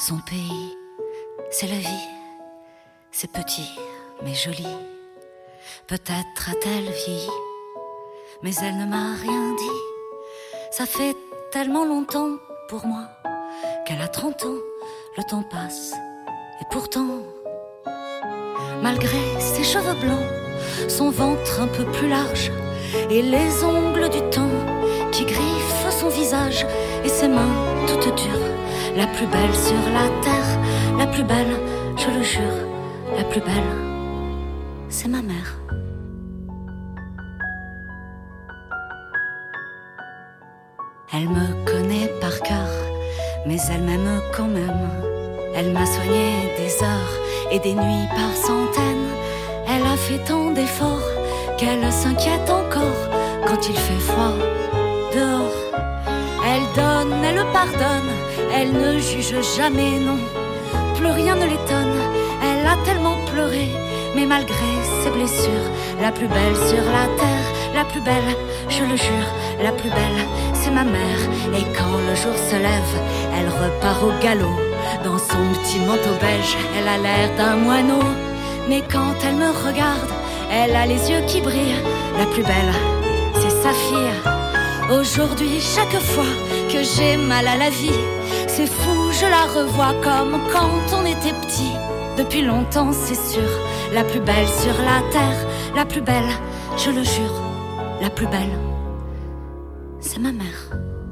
Son pays, c'est la vie, c'est petit mais joli. Peut-être a-t-elle vieilli, mais elle ne m'a rien dit. Ça fait tellement longtemps pour moi qu'elle a 30 ans, le temps passe. Et pourtant, malgré ses cheveux blancs, son ventre un peu plus large et les ongles du temps qui griffent son visage et ses mains toutes dures, la plus belle sur la terre, la plus belle, je le jure, la plus belle, c'est ma mère. Elle me connaît par cœur, mais elle m'aime quand même. Elle m'a soigné des heures et des nuits par centaines. Elle a fait tant d'efforts qu'elle s'inquiète encore quand il fait froid dehors. Elle donne, elle pardonne, elle ne juge jamais, non. Plus rien ne l'étonne, elle a tellement pleuré, mais malgré ses blessures, la plus belle sur la terre, la plus belle, je le jure, la plus belle, c'est ma mère. Et quand le jour se lève, elle repart au galop. Dans son petit manteau beige, elle a l'air d'un moineau. Mais quand elle me regarde, elle a les yeux qui brillent. La plus belle, c'est sa fille. Aujourd'hui, chaque fois que j'ai mal à la vie, c'est fou, je la revois comme quand on était petit. Depuis longtemps, c'est sûr, la plus belle sur la terre, la plus belle, je le jure, la plus belle, c'est ma mère.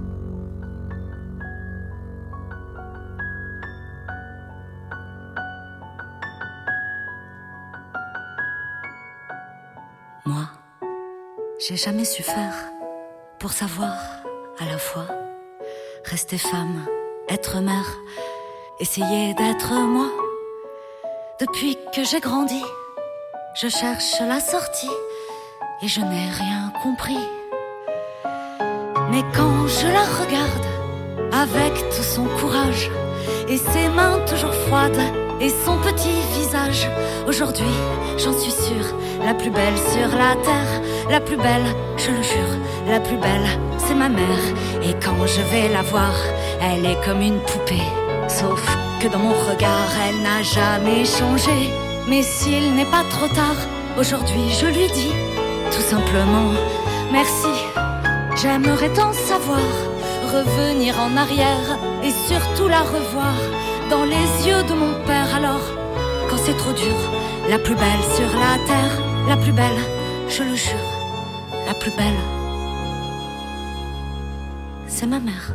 Moi, j'ai jamais su faire pour savoir à la fois rester femme, être mère, essayer d'être moi. Depuis que j'ai grandi, je cherche la sortie et je n'ai rien compris. Mais quand je la regarde avec tout son courage et ses mains toujours froides et son petit visage, aujourd'hui, j'en suis sûre, la plus belle sur la terre, la plus belle, je le jure, la plus belle, c'est ma mère. Et quand je vais la voir, elle est comme une poupée, sauf que dans mon regard, elle n'a jamais changé. Mais s'il n'est pas trop tard, aujourd'hui, je lui dis tout simplement merci. J'aimerais tant savoir, revenir en arrière et surtout la revoir dans les yeux de mon père. Alors, quand c'est trop dur, la plus belle sur la terre, la plus belle, je le jure, la plus belle, c'est ma mère.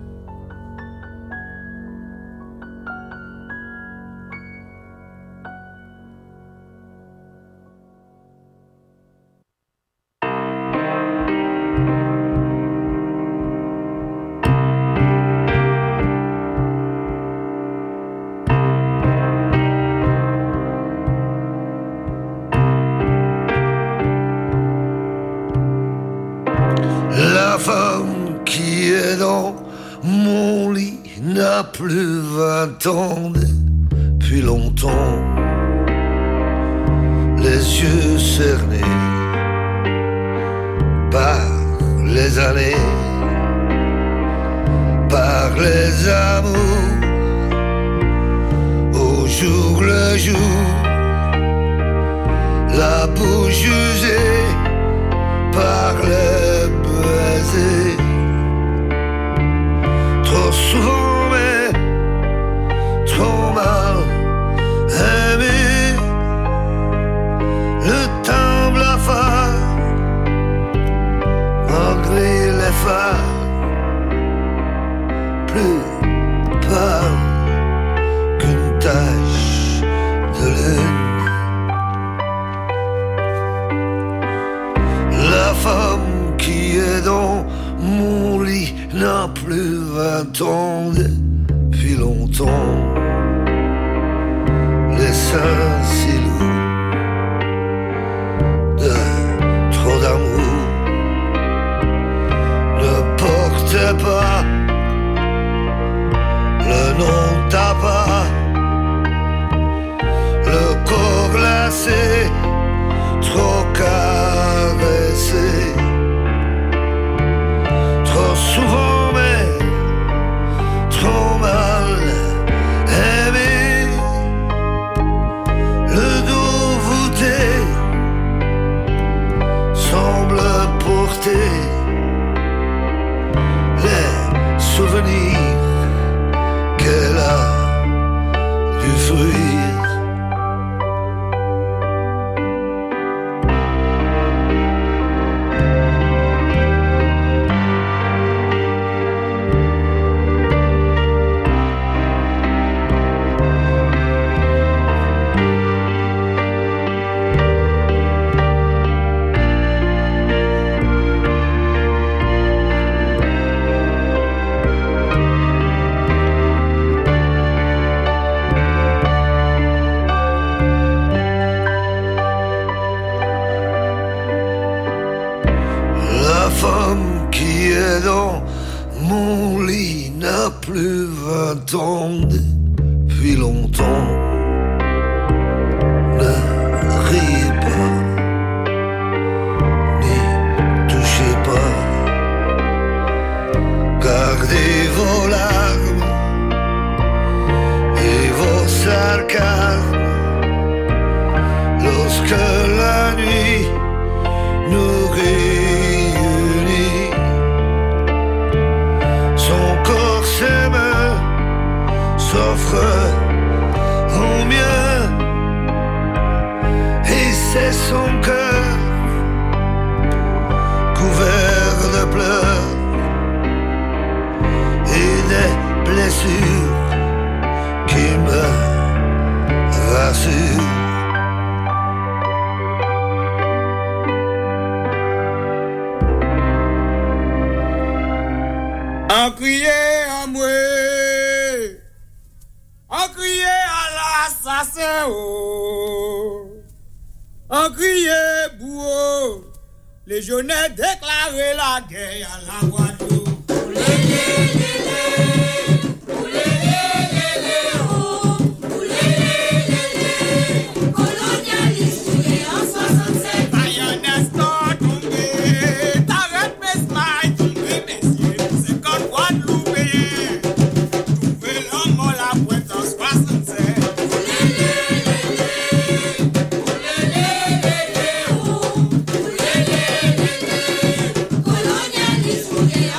La femme qui est dans mon lit n'a plus 20 ans depuis longtemps. Les yeux cernés par les années, par les amours, au jour le jour, la bouche usée par les baisers. Trop souvent mais trop mal aimé, le temps blafard malgré les phares, plus pâle qu'une tache de lune. La femme qui est dans mon lit n'a plus 20 ans depuis longtemps. Les seins si lourds de trop d'amour ne portent pas le nom tabac. Le corps glacé, trop caressé, trop souvent mais trop est dans mon lit n'a plus 20 ans depuis longtemps. Ne riez pas, n'y touchez pas, gardez vos larmes et vos sarcasmes lorsque la nuit nous réunit. Son corps s'aime, s'offre au mieux, et c'est son cœur couvert de pleurs et des blessures qui me rassurent. On criait à moi, on criait à l'assassin, on criait bourreau, les jeunes déclaraient la guerre à la Guadeloupe. Yeah.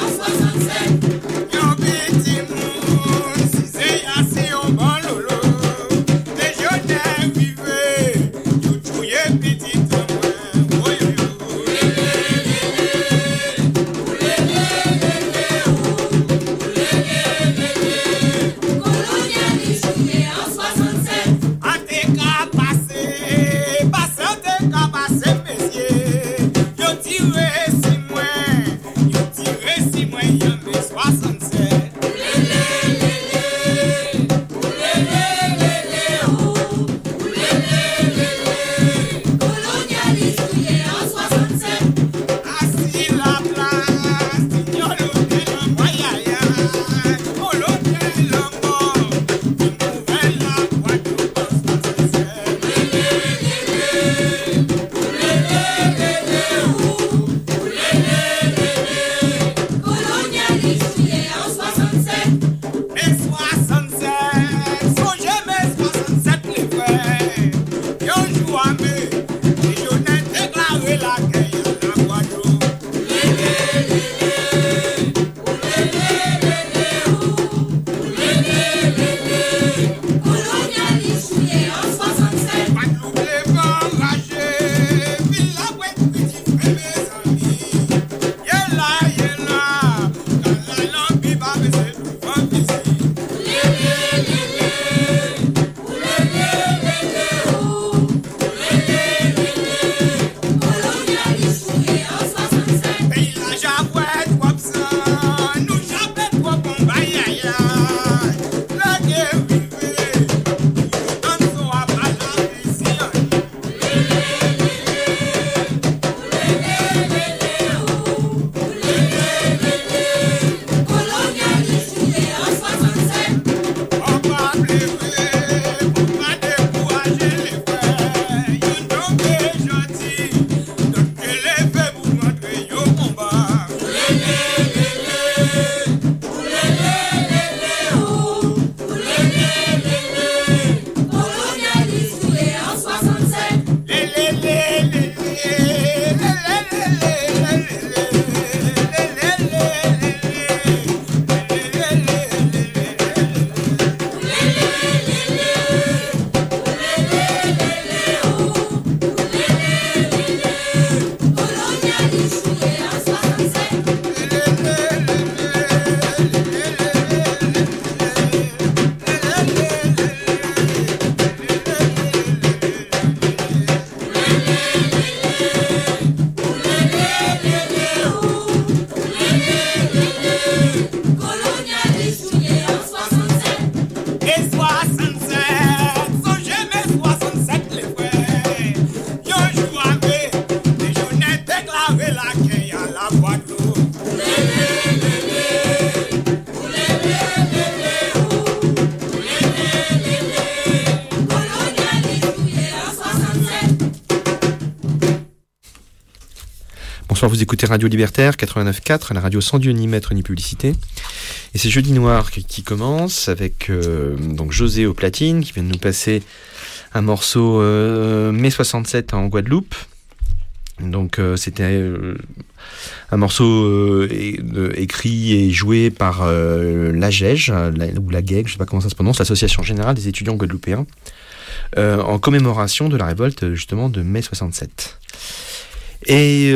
Bonsoir, vous écoutez Radio Libertaire 89.4, la radio sans dieu ni maître ni publicité. Et c'est Jeudi Noir qui commence avec donc José aux platines qui vient de nous passer un morceau mai 67 en Guadeloupe. Donc c'était un morceau écrit et joué par l'AGEG, ou la GEG, je ne sais pas comment ça se prononce, l'Association Générale des Étudiants Guadeloupéens, en commémoration de la révolte justement de mai 67. Et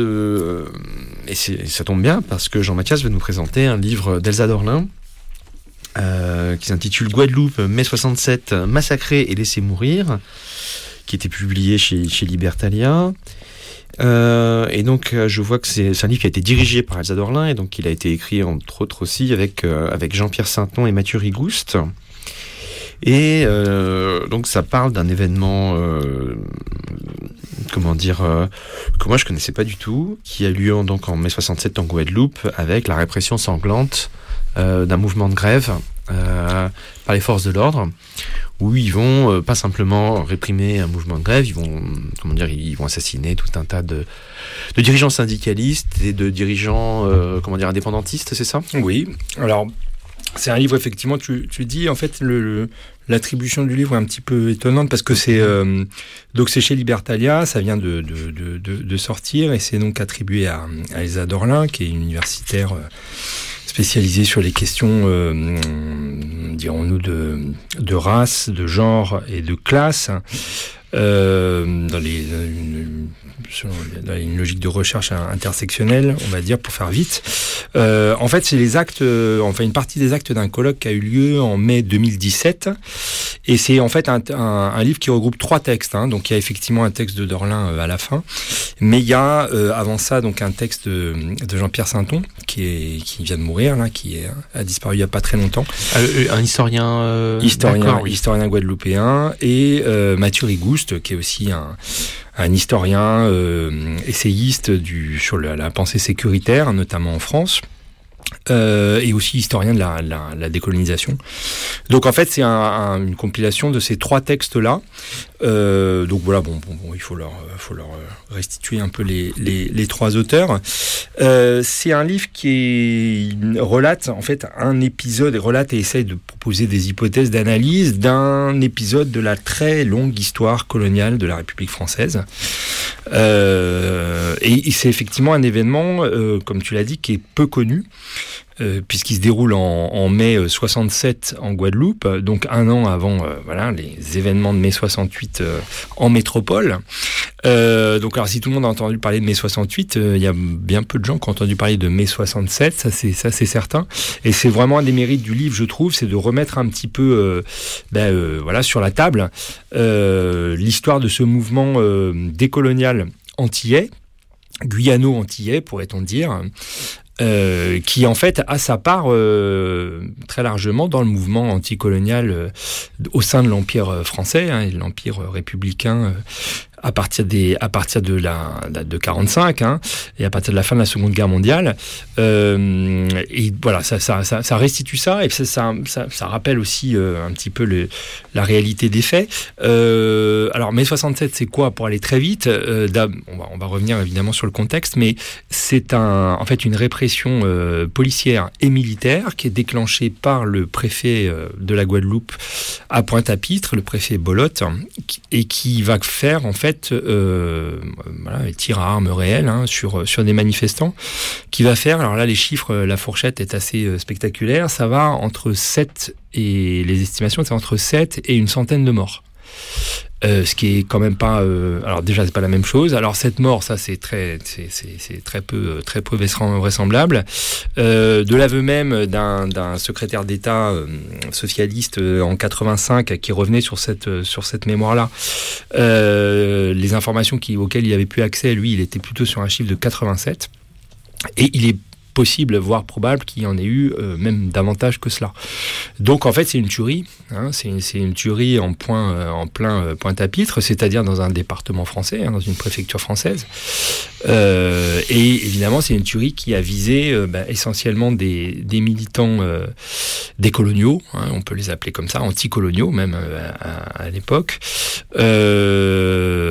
ça tombe bien parce que Jean-Mathias va nous présenter un livre d'Elsa Dorlin qui s'intitule Guadeloupe, mai 67, massacré et laissé mourir, qui était publié chez Libertalia. Et donc je vois que c'est un livre qui a été dirigé par Elsa Dorlin et donc il a été écrit entre autres aussi avec Jean-Pierre Sainton et Mathieu Rigouste. Et donc ça parle d'un événement que moi je connaissais pas du tout, qui a lieu donc en mai 67 en Guadeloupe avec la répression sanglante d'un mouvement de grève par les forces de l'ordre, où ils vont pas simplement réprimer un mouvement de grève, ils vont assassiner tout un tas de dirigeants syndicalistes et de dirigeants indépendantistes, c'est ça ? Oui, alors c'est un livre, effectivement, tu dis, en fait, l'attribution du livre est un petit peu étonnante parce que c'est chez Libertalia, ça vient de sortir et c'est donc attribué à Elsa Dorlin, qui est une universitaire spécialisée sur les questions, dirons-nous, de race, de genre et de classe, dans une logique de recherche intersectionnelle, on va dire, pour faire vite. En fait, c'est une partie des actes d'un colloque qui a eu lieu en mai 2017. Et c'est en fait un livre qui regroupe 3 textes. Donc il y a effectivement un texte de Dorlin à la fin. Mais il y a avant ça donc un texte de Jean-Pierre Sainton, qui vient de mourir, là, a disparu il n'y a pas très longtemps. Un historien guadeloupéen, et Mathieu Rigouste, qui est aussi un historien essayiste sur la pensée sécuritaire, notamment en France, et aussi historien de la décolonisation. Donc en fait c'est une compilation de ces 3 textes-là. Donc voilà, il faut leur restituer un peu les 3 auteurs. C'est un livre qui relate en fait un épisode, relate et essaye de proposer des hypothèses d'analyse d'un épisode de la très longue histoire coloniale de la République française. Et c'est effectivement un événement, comme tu l'as dit, qui est peu connu, puisqu'il se déroule en mai 67 en Guadeloupe, donc un an avant les événements de mai 68 en métropole. Donc alors si tout le monde a entendu parler de mai 68, il y a bien peu de gens qui ont entendu parler de mai 67, ça c'est certain. Et c'est vraiment un des mérites du livre, je trouve, c'est de remettre un petit peu sur la table l'histoire de ce mouvement décolonial antillais, guyano-antillais pourrait-on dire, qui en fait a sa part très largement dans le mouvement anticolonial au sein de l'Empire français, et de l'Empire républicain à partir de 45, et à partir de la fin de la Seconde Guerre mondiale. Et voilà, ça restitue ça, et ça rappelle aussi un petit peu la réalité des faits. Alors mai 67, c'est quoi, pour aller très vite? On va revenir évidemment sur le contexte, mais c'est en fait une répression policière et militaire qui est déclenchée par le préfet de la Guadeloupe à Pointe-à-Pitre, le préfet Bolotte, et qui va faire en fait tir à armes réelles sur des manifestants, qui va faire, alors là les chiffres, la fourchette est assez spectaculaire, ça va entre 7 et les estimations, c'est entre 7 et une centaine de morts. Ce qui est quand même pas, alors déjà c'est pas la même chose. Alors cette mort, ça c'est très peu vraisemblable. De l'aveu même d'un secrétaire d'État socialiste en 85 qui revenait sur cette mémoire-là, les informations auxquelles il avait pu accès, lui, il était plutôt sur un chiffre de 87, et il est possible, voire probable, qu'il y en ait eu même davantage que cela. Donc en fait c'est une tuerie, c'est une tuerie en plein Pointe-à-Pitre, c'est-à-dire dans un département français, dans une préfecture française, et évidemment c'est une tuerie qui a visé essentiellement des militants décoloniaux, on peut les appeler comme ça, anticoloniaux même à l'époque,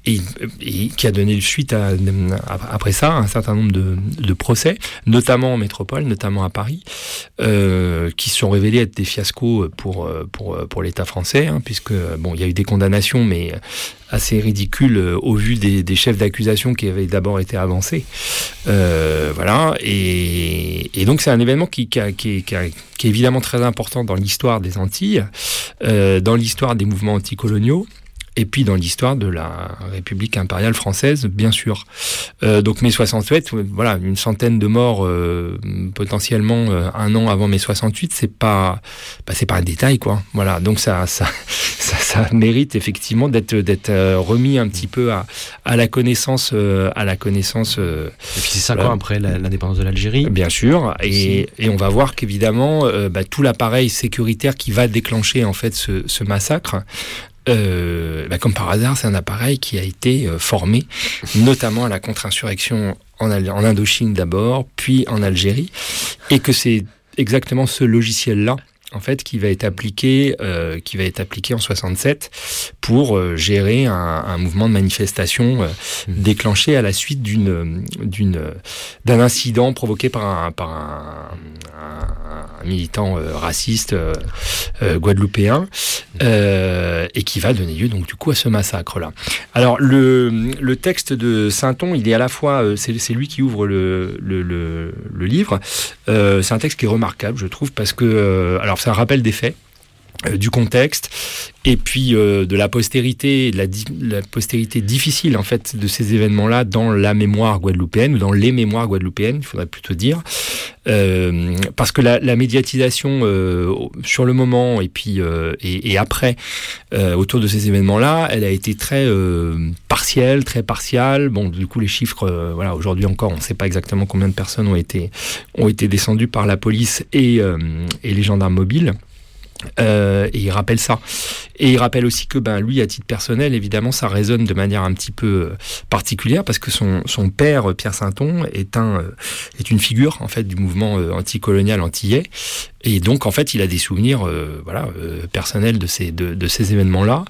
et qui a donné suite après ça à un certain nombre de procès, notamment en métropole, notamment à Paris, qui se sont révélés être des fiascos pour l'État français, puisque il y a eu des condamnations, mais assez ridicules au vu des chefs d'accusation qui avaient d'abord été avancés. Voilà, et donc c'est un événement qui est évidemment très important dans l'histoire des Antilles, dans l'histoire des mouvements anticoloniaux, et puis dans l'histoire de la République impériale française, bien sûr. Donc mai 68, voilà, une centaine de morts potentiellement un an avant mai 68, c'est pas un détail, quoi. Voilà, donc ça mérite effectivement d'être remis un petit peu à la connaissance. Et puis c'est 5 ans après l'indépendance de l'Algérie. Bien sûr, et on va voir qu'évidemment tout l'appareil sécuritaire qui va déclencher en fait ce massacre. Comme par hasard, c'est un appareil qui a été formé notamment à la contre-insurrection en Indochine d'abord, puis en Algérie, et que c'est exactement ce logiciel-là en fait qui va être appliqué en 67 pour gérer un mouvement de manifestation déclenché à la suite d'un incident provoqué par un militant raciste guadeloupéen et qui va donner lieu donc du coup à ce massacre-là. Alors le texte de Sainton, il est à la fois c'est lui qui ouvre le livre. C'est un texte qui est remarquable, je trouve, parce que alors c'est un rappel des faits, du contexte, et puis de la postérité, la postérité difficile en fait de ces événements-là dans la mémoire guadeloupéenne, ou dans les mémoires guadeloupéennes, il faudrait plutôt dire, parce que la médiatisation sur le moment et puis et après autour de ces événements-là, elle a été très partielle, très partiale. Bon, du coup les chiffres, voilà, aujourd'hui encore, on ne sait pas exactement combien de personnes ont été descendues par la police et les gendarmes mobiles. Et il rappelle ça. Et il rappelle aussi que lui, à titre personnel, évidemment, ça résonne de manière un petit peu particulière, parce que son père, Pierre Sainton, est une figure en fait du mouvement anticolonial antillais. Et donc, en fait, il a des souvenirs personnels de ces événements-là.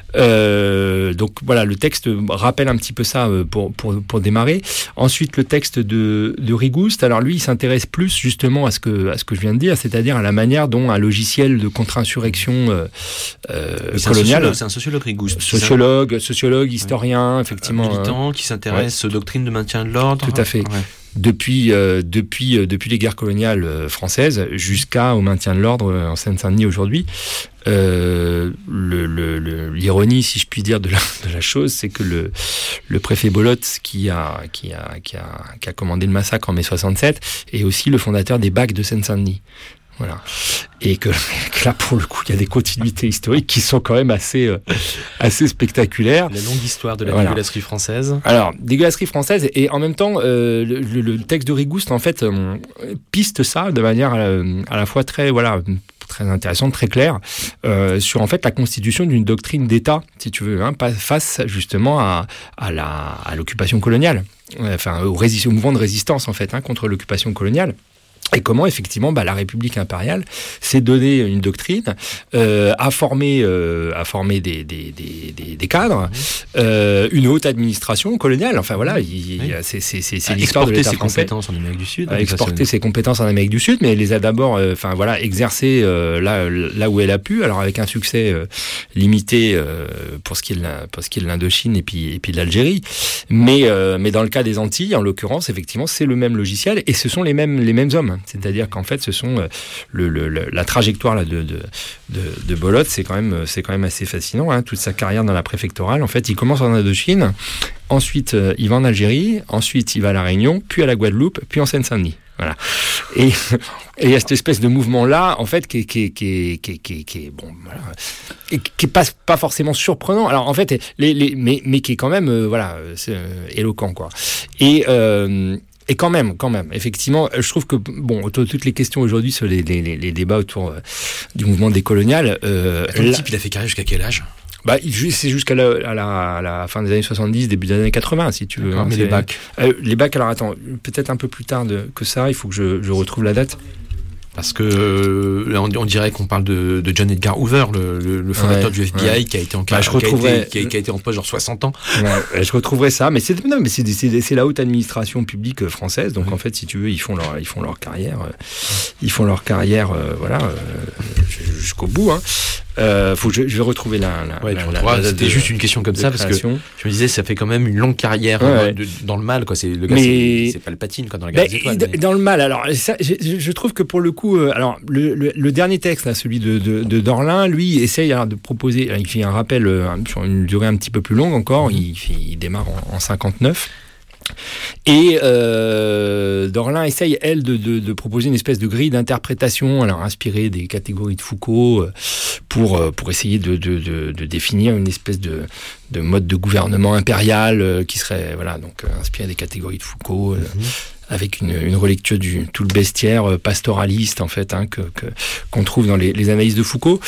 Donc voilà, le texte rappelle un petit peu ça pour démarrer. Ensuite, le texte de Rigouste. Alors lui, il s'intéresse plus justement à ce que je viens de dire, c'est-à-dire à la manière dont un logiciel de contre-insurrection coloniale. C'est un sociologue, Rigouste. Sociologue, historien, effectivement. Militant qui s'intéresse aux doctrines de maintien de l'ordre. Tout à fait. Ouais. Depuis les guerres coloniales françaises jusqu'au maintien de l'ordre en Seine-Saint-Denis aujourd'hui. L'ironie, si je puis dire, de la chose, c'est que le préfet Bolotte, qui a commandé le massacre en mai 67, est aussi le fondateur des BAC de Seine-Saint-Denis. Voilà. Et que là, pour le coup, il y a des continuités historiques qui sont quand même assez spectaculaires. La longue histoire de la dégueulasserie française. Alors, dégueulasserie française, et en même temps, le texte de Rigouste, en fait, piste ça de manière à la fois très intéressante, très claire, sur en fait la constitution d'une doctrine d'État, si tu veux, face justement à l'occupation coloniale, enfin au mouvement de résistance en fait contre l'occupation coloniale. Et comment, effectivement, la République impériale s'est donné une doctrine, a formé des cadres, une haute administration coloniale. Enfin voilà, c'est l'histoire de l'État français. Exporter ses compétences en Amérique du Sud. Exporter ses compétences en Amérique du Sud, mais elle les a d'abord, exercées là où elle a pu. Alors avec un succès limité pour ce qui est de l'Indochine et puis de l'Algérie. Mais dans le cas des Antilles, en l'occurrence, effectivement, c'est le même logiciel et ce sont les mêmes hommes. C'est-à-dire qu'en fait, ce sont la trajectoire là de Bolotte, c'est quand même assez fascinant. Toute sa carrière dans la préfectorale, en fait, il commence en Indochine, ensuite il va en Algérie, ensuite il va à la Réunion, puis à la Guadeloupe, puis en Seine-Saint-Denis. Voilà. Et il y a cette espèce de mouvement-là, en fait, qui est bon, voilà, et qui est pas forcément surprenant. Alors en fait, mais qui est quand même c'est éloquent, quoi. Et quand même, effectivement, je trouve que, autour de toutes les questions aujourd'hui sur les débats autour du mouvement décolonial... le type, il a fait carrière jusqu'à quel âge ? C'est jusqu'à la fin des années 70, début des années 80, si tu veux. Mais les bacs les bacs, alors attends, peut-être un peu plus tard que ça, il faut que je retrouve la date. Parce que on dirait qu'on parle de John Edgar Hoover, le fondateur du FBI, qui a été en qui a été en poste genre 60 ans. Ouais, je retrouverais ça, mais c'est la haute administration publique française. Donc en fait, si tu veux, ils font leur carrière, jusqu'au bout. Hein. Je vais retrouver c'était juste une question comme ça parce que je me disais ça fait quand même une longue carrière dans le mal, quoi. C'est le gars, c'est Palpatine, quoi, dans la Guerre des Étoiles. Dans le mal, alors ça, je trouve que pour le coup, alors le dernier texte là, celui de Dorlin, lui essaye de proposer, il fait un rappel sur une durée un petit peu plus longue encore. Il démarre en 59. Et Dorlin essaye, elle, de proposer une espèce de grille d'interprétation, alors inspirée des catégories de Foucault, pour essayer de définir une espèce de mode de gouvernement impérial qui serait donc inspiré des catégories de Foucault. Avec une relecture du tout le bestiaire pastoraliste en fait qu'on trouve dans les analyses de Foucault,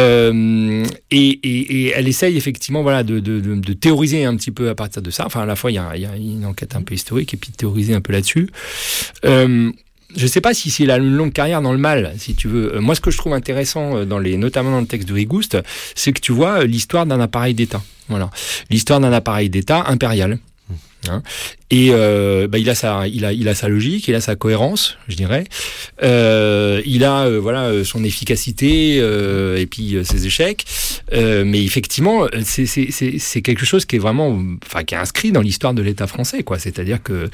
et elle essaye effectivement de théoriser un petit peu à partir de ça. Enfin, à la fois il y a une enquête un peu historique et puis théoriser un peu là-dessus. Je sais pas si c'est une longue carrière dans le mal, si tu veux. Moi, ce que je trouve intéressant notamment dans le texte de Rigouste, c'est que tu vois l'histoire d'un appareil d'État. Voilà, l'histoire d'un appareil d'État impérial. Hein. Et il a sa logique, il a sa cohérence, je dirais. Il a son efficacité et puis ses échecs. Mais effectivement, c'est quelque chose qui est vraiment, qui est inscrit dans l'histoire de l'État français, quoi. C'est-à-dire que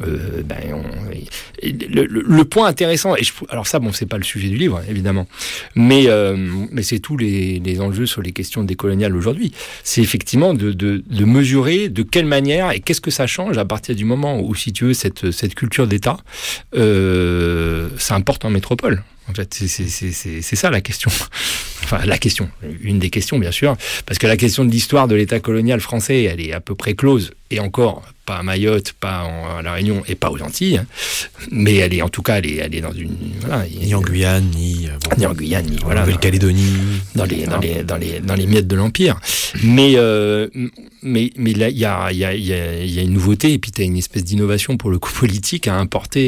le point intéressant. Alors ça, c'est pas le sujet du livre, évidemment, mais c'est tous les enjeux sur les questions décoloniales aujourd'hui. C'est effectivement de mesurer de quelle manière et qu'est-ce que ça change à partir du moment où, si tu veux, cette culture d'État s'importe en métropole. En fait, c'est ça la question. Enfin, une des questions, bien sûr, parce que la question de l'histoire de l'État colonial français, elle est à peu près close, et encore pas à Mayotte, pas à La Réunion, et pas aux Antilles, hein. Mais elle est en tout cas, elle est dans une ni en Guyane, ni en Guyane, ni en Nouvelle-Calédonie, dans les miettes de l'Empire. Mais là, il y a une nouveauté, et puis tu as une espèce d'innovation pour le coup politique à importer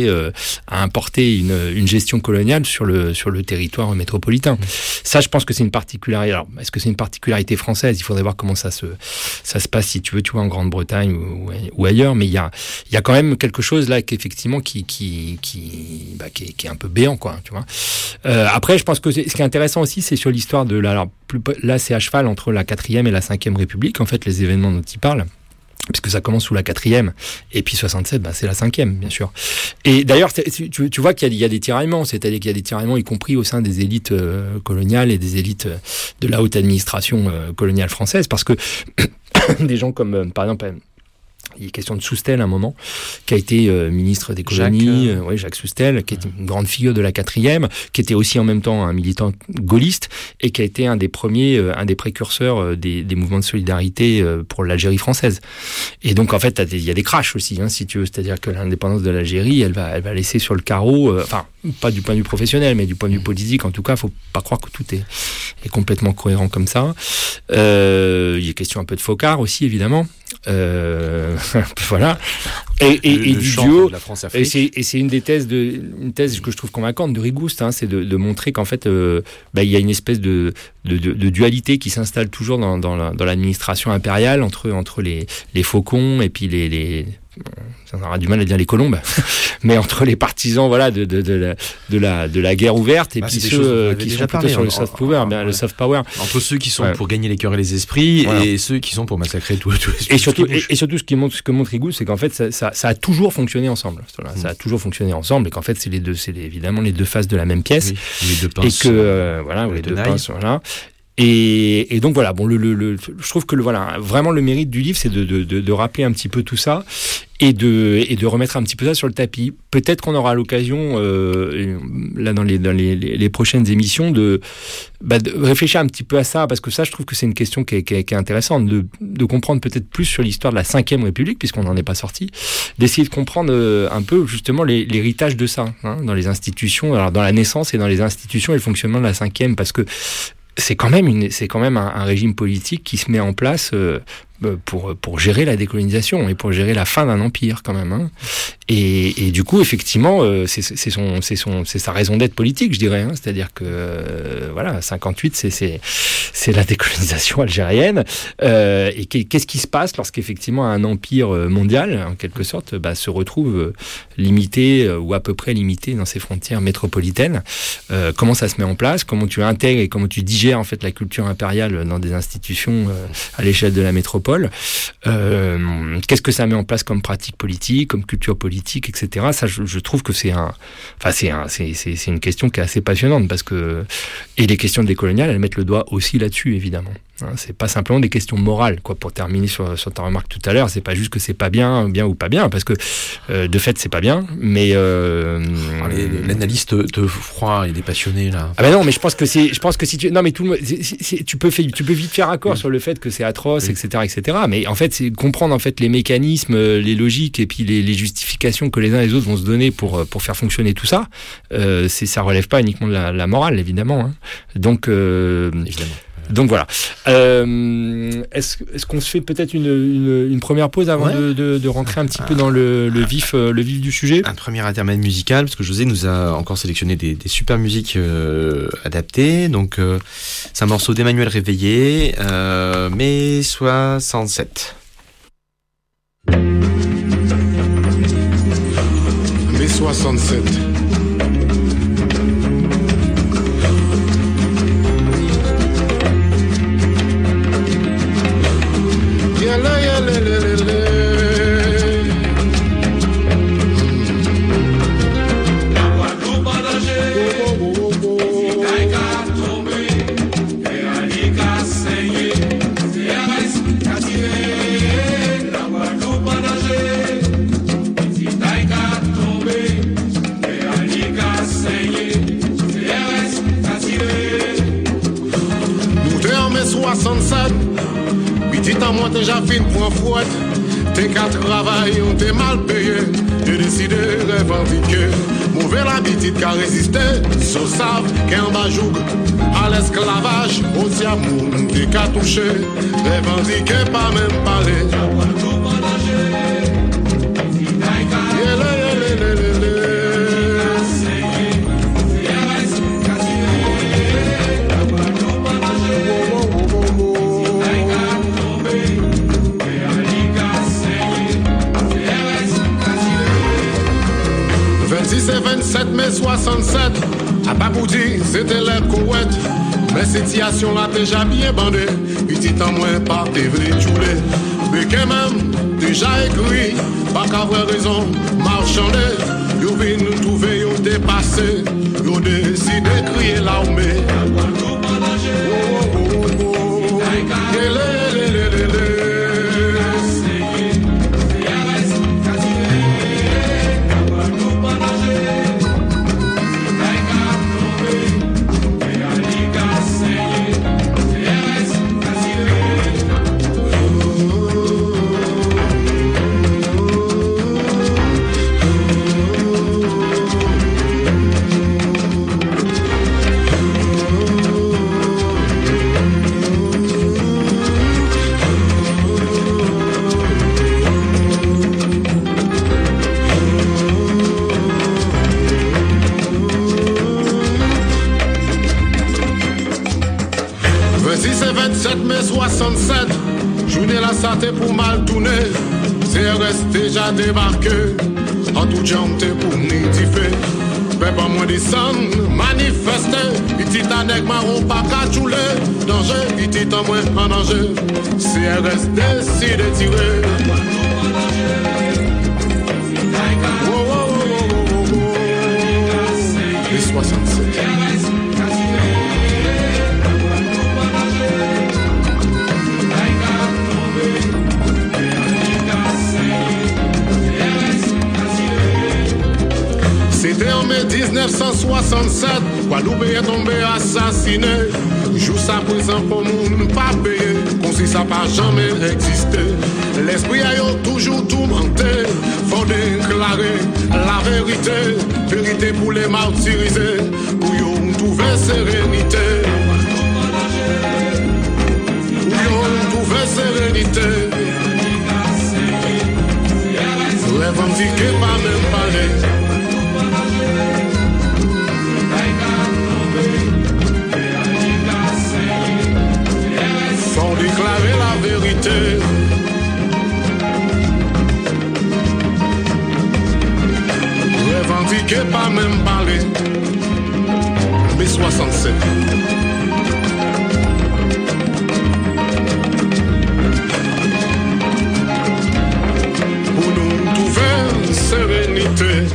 une gestion coloniale sur le territoire métropolitain. Ça, je pense que c'est une particularité. Alors, est-ce que c'est une particularité française ? Il faudrait voir comment ça se passe, si tu veux, en Grande-Bretagne ou ailleurs. Mais il y a quand même quelque chose là qu'effectivement qui est un peu béant, quoi. Tu vois. Après, je pense que ce qui est intéressant aussi, c'est sur l'histoire de là, c'est à cheval entre la 4e et la 5e République. En fait, les événements dont il parle. Parce que ça commence sous la 4e, et puis 67, c'est la 5e, bien sûr. Et d'ailleurs, tu vois qu'il y a des tiraillements, c'est-à-dire qu'il y a des tiraillements, y compris au sein des élites coloniales et des élites de la haute administration coloniale française, parce que des gens comme, par exemple, il est question de Soustelle à un moment, qui a été ministre des colonies, Jacques Soustelle, qui est une grande figure de la 4e, qui était aussi en même temps un militant gaulliste, et qui a été un des précurseurs des mouvements de solidarité pour l'Algérie française. Et donc, en fait, il y a des crashs aussi, hein, si tu veux. C'est-à-dire que l'indépendance de l'Algérie, elle va laisser sur le carreau, pas du point de vue professionnel, mais du point de vue politique, en tout cas, faut pas croire que tout est complètement cohérent comme ça. Il y a question un peu de Focard aussi, évidemment. Voilà. Et du duo. Et c'est une thèse que je trouve convaincante de Rigouste, hein, c'est de montrer qu'en fait, il y a une espèce de dualité qui s'installe toujours dans l'administration impériale entre les faucons et puis on aura du mal à dire les colombes, mais entre les partisans, de la guerre ouverte et puis ceux qui sont plutôt sur le soft power, le soft power. Entre ceux qui sont pour gagner les cœurs et les esprits, et ceux qui sont pour massacrer tout et surtout ce que montre Rigouste, c'est qu'en fait ça a toujours fonctionné ensemble. Ça a toujours fonctionné ensemble, et qu'en fait c'est évidemment les deux faces de la même pièce, les deux pinces, et que les deux pinces, voilà. Et donc voilà, je trouve que vraiment le mérite du livre, c'est de rappeler un petit peu tout ça et de remettre un petit peu ça sur le tapis. Peut-être qu'on aura l'occasion là dans les prochaines émissions de réfléchir un petit peu à ça, parce que ça, je trouve que c'est une question qui est intéressante, de comprendre peut-être plus sur l'histoire de la 5e République, puisqu'on n'en est pas sorti, d'essayer de comprendre un peu justement l'héritage de ça, hein, dans les institutions, alors dans la naissance et dans les institutions et le fonctionnement de la 5e, parce que c'est quand même un régime politique qui se met en place pour gérer la décolonisation et pour gérer la fin d'un empire quand même. Hein. Et du coup, effectivement, c'est sa raison d'être politique, je dirais. Hein. C'est-à-dire que voilà, 58, c'est la décolonisation algérienne. Et qu'est-ce qui se passe lorsqu'effectivement un empire mondial, en quelque sorte, se retrouve limité ou à peu près limité dans ses frontières métropolitaines. Comment ça se met en place? Comment tu intègres et comment tu digères en fait la culture impériale dans des institutions à l'échelle de la métropole? Qu'est-ce que ça met en place comme pratique politique, comme culture politique, etc. Ça, je trouve que c'est une question qui est assez passionnante parce que et les questions décoloniales, elles mettent le doigt aussi là-dessus, évidemment. Hein, c'est pas simplement des questions morales, quoi. Pour terminer sur ta remarque tout à l'heure, c'est pas juste que c'est pas bien ou pas bien, parce que de fait c'est pas bien, mais l'analyste de froid, il est passionné là. Ah ben non, mais je pense que si tu non mais tout le monde, tu peux vite faire accord sur le fait que c'est atroce, etc. Mais en fait, c'est comprendre en fait les mécanismes, les logiques et puis les justifications que les uns et les autres vont se donner pour faire fonctionner tout ça. Ça relève pas uniquement de la morale, évidemment. Hein. Donc évidemment. Donc voilà. Est-ce qu'on se fait peut-être une première pause avant de rentrer un petit peu dans le vif du sujet? Un premier intermède musical, parce que José nous a encore sélectionné des super musiques adaptées. Donc c'est un morceau d'Emmanuel Réveillé, mai 67. Mai 67. Déjà fin pour fouette, t'es qu'à travailler, on t'est mal payé, t'es décidé de revendiquer. Mauvais l'habitude qu'à résister, so savent qu'un bajoug à l'esclavage, au diamant, t'es qu'à toucher, revendiquer, pas même parler. C'est 27 mai 67, à Papoudi, c'était la Koweït. Mais situation a déjà bien bandé, petit en moins par TV Tchoulé. Mais quand même, déjà écrit, pas qu'avoir raison, marchander. Yo vin nous trouver, yo dépassé, yo décidé de crier l'armée. Journée la santé pour mal tourner, CRS déjà débarqué, en tout janté pour nidifier. Mais pas moins descendre, manifester, petit anèque marron pas qu'à chouler, danger, petit en moins en danger, CRS décide de tirer. Les 67. C'était en mai 1967, Guadeloupe est tombé assassiné. Joue ça présent pour moun pas payé, comme si ça pas jamais existé. L'esprit a toujours tourmenté, faut déclarer la vérité. Vérité pour les martyrisés, pour yon trouver sérénité. Pour yon trouver sérénité. revendiqué pas même parler. Faut déclarer la vérité. Revendiqué pas même parler. Mai 67. Pour nous trouver sérénité.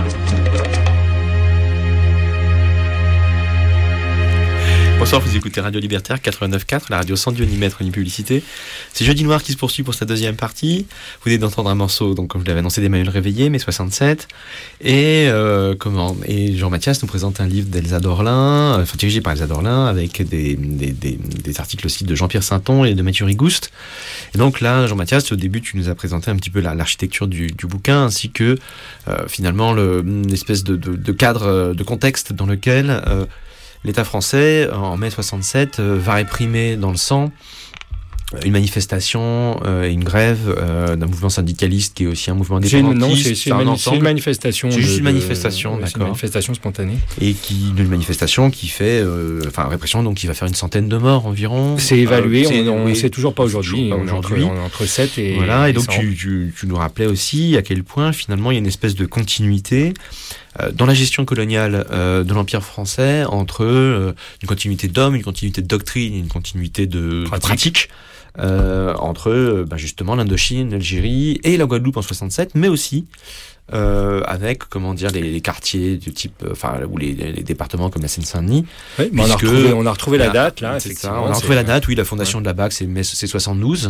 Bonsoir, vous écoutez Radio Libertaire 89.4, la radio sans Dieu ni maître ni publicité. C'est Jeudi Noir qui se poursuit pour sa deuxième partie. Vous venez d'entendre un morceau, donc comme je l'avais annoncé, d'Emmanuel Réveillé, mai 67. Et Jean Mathias nous présente un livre d'Elsa Dorlin, dirigé par Elsa Dorlin, avec des articles aussi de Jean-Pierre Sainton et de Mathieu Rigouste. Et donc là, Jean Mathias, au début, tu nous as présenté un petit peu l'architecture du bouquin, ainsi que finalement l'espèce de cadre, de contexte dans lequel l'État français, en mai 67, va réprimer dans le sang une manifestation et une grève d'un mouvement syndicaliste qui est aussi un mouvement indépendantiste. C'est une manifestation. C'est juste une manifestation, d'accord. C'est une manifestation spontanée. Et une manifestation qui fait, répression, donc qui va faire une centaine de morts environ. C'est évalué, on ne sait toujours pas aujourd'hui. On est entre 7 et... Voilà, et donc tu nous rappelais aussi à quel point finalement il y a une espèce de continuité dans la gestion coloniale de l'Empire français entre une continuité d'hommes, une continuité de doctrine, une continuité de pratique. Entre justement l'Indochine, l'Algérie et la Guadeloupe en 67, mais aussi avec les quartiers du type ou les départements comme la Seine-Saint-Denis. Oui, mais on a retrouvé la date là, effectivement. On a retrouvé la date, oui, la fondation de la BAC c'est 71,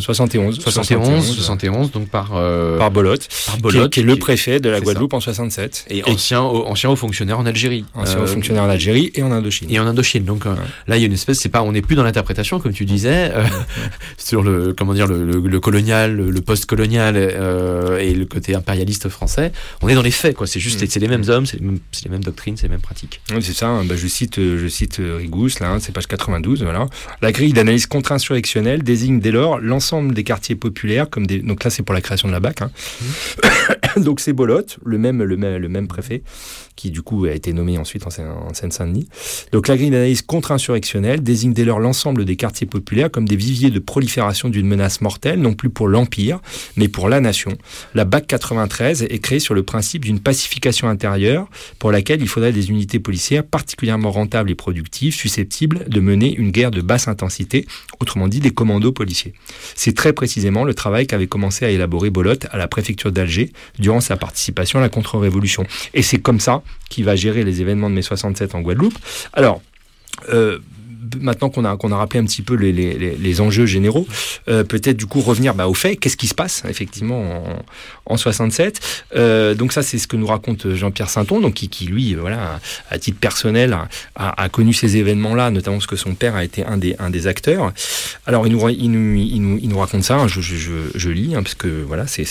donc par Bolotte, qui est le préfet de la Guadeloupe en 67 et ancien haut fonctionnaire en Algérie. Ancien haut fonctionnaire en Algérie et en Indochine. Donc là il y a une espèce, on n'est plus dans l'interprétation comme tu disais sur le colonial, le post-colonial et le côté impérialiste français. On est dans les faits, quoi. C'est juste, c'est les mêmes hommes, c'est les mêmes doctrines, c'est les mêmes pratiques. Oui, c'est ça. Je cite Rigouste, là, c'est page 92, voilà. La grille d'analyse contre-insurrectionnelle désigne dès lors l'ensemble des quartiers populaires comme des. Donc là, c'est pour la création de la BAC. Donc c'est Bolotte, le même préfet, qui du coup a été nommé ensuite en Seine-Saint-Denis. Donc la grille d'analyse contre-insurrectionnelle désigne dès lors l'ensemble des quartiers populaires comme des viviers de prolifération d'une menace mortelle, non plus pour l'Empire, mais pour la nation. La BAC 93 est créée sur le principe d'une pacification intérieure pour laquelle il faudrait des unités policières particulièrement rentables et productives, susceptibles de mener une guerre de basse intensité, autrement dit des commandos policiers. C'est très précisément le travail qu'avait commencé à élaborer Bolotte à la préfecture d'Alger durant sa participation à la contre-révolution. Et c'est comme ça qu'il va gérer les événements de mai 67 en Guadeloupe. Alors, maintenant qu'on a rappelé un petit peu les enjeux généraux, peut-être du coup revenir aux faits. Qu'est-ce qui se passe effectivement en 67 donc ça c'est ce que nous raconte Jean-Pierre Sainton, donc qui lui à titre personnel a connu ces événements-là, notamment parce que son père a été un des acteurs. Alors il nous raconte ça. Je lis parce que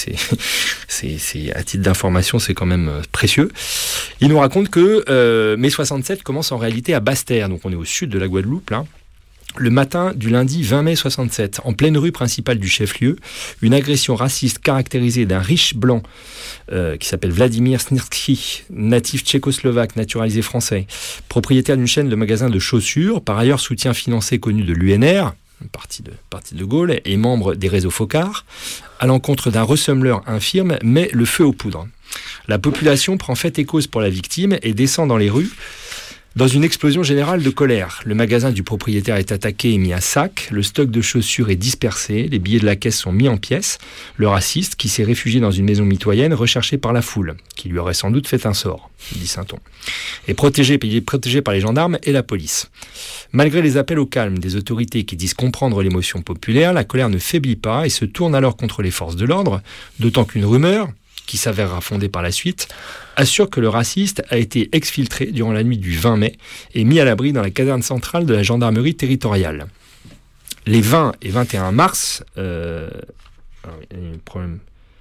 c'est à titre d'information, c'est quand même précieux. Il nous raconte que mai 67 commence en réalité à Basse-Terre, donc on est au sud de la Guadeloupe là. Le matin du lundi 20 mai 67, en pleine rue principale du chef-lieu, une agression raciste caractérisée d'un riche blanc qui s'appelle Vladimir Snirski, natif tchécoslovaque, naturalisé français, propriétaire d'une chaîne de magasins de chaussures, par ailleurs soutien financier connu de l'UNR, parti de Gaulle, et membre des réseaux Focard, à l'encontre d'un ressembleur infirme, met le feu aux poudres. La population prend fait et cause pour la victime et descend dans les rues, dans une explosion générale de colère. Le magasin du propriétaire est attaqué et mis à sac, le stock de chaussures est dispersé, les billets de la caisse sont mis en pièces, le raciste, qui s'est réfugié dans une maison mitoyenne, recherché par la foule, qui lui aurait sans doute fait un sort, dit Sainton, est protégé par les gendarmes et la police. Malgré les appels au calme des autorités qui disent comprendre l'émotion populaire, la colère ne faiblit pas et se tourne alors contre les forces de l'ordre, d'autant qu'une rumeur, qui s'avérera fondée par la suite, assure que le raciste a été exfiltré durant la nuit du 20 mai et mis à l'abri dans la caserne centrale de la gendarmerie territoriale. Les 20 et 21 mars... il y a un problème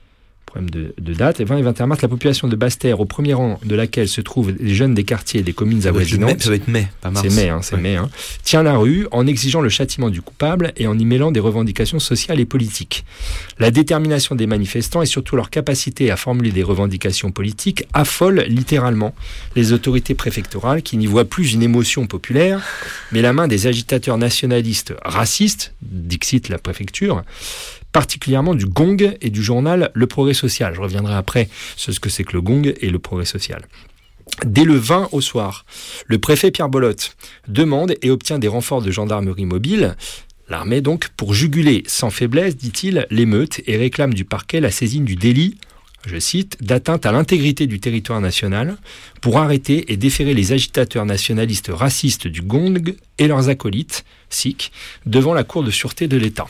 problème de date. Et 20 et 21 mars, la population de Basse-Terre, au premier rang de laquelle se trouvent les jeunes des quartiers et des communes avoisinantes. Ça va être mai, pas mars. C'est mai, tient la rue en exigeant le châtiment du coupable et en y mêlant des revendications sociales et politiques. La détermination des manifestants et surtout leur capacité à formuler des revendications politiques affole littéralement les autorités préfectorales qui n'y voient plus une émotion populaire, mais la main des agitateurs nationalistes racistes, dixit la préfecture, particulièrement du Gong et du journal Le Progrès Social. Je reviendrai après sur ce que c'est que le Gong et le Progrès Social. Dès le 20 au soir, le préfet Pierre Bolotte demande et obtient des renforts de gendarmerie mobile, l'armée donc, pour juguler sans faiblesse, dit-il, l'émeute et réclame du parquet la saisine du délit, je cite, d'atteinte à l'intégrité du territoire national pour arrêter et déférer les agitateurs nationalistes racistes du Gong et leurs acolytes, sikhs, devant la Cour de sûreté de l'État.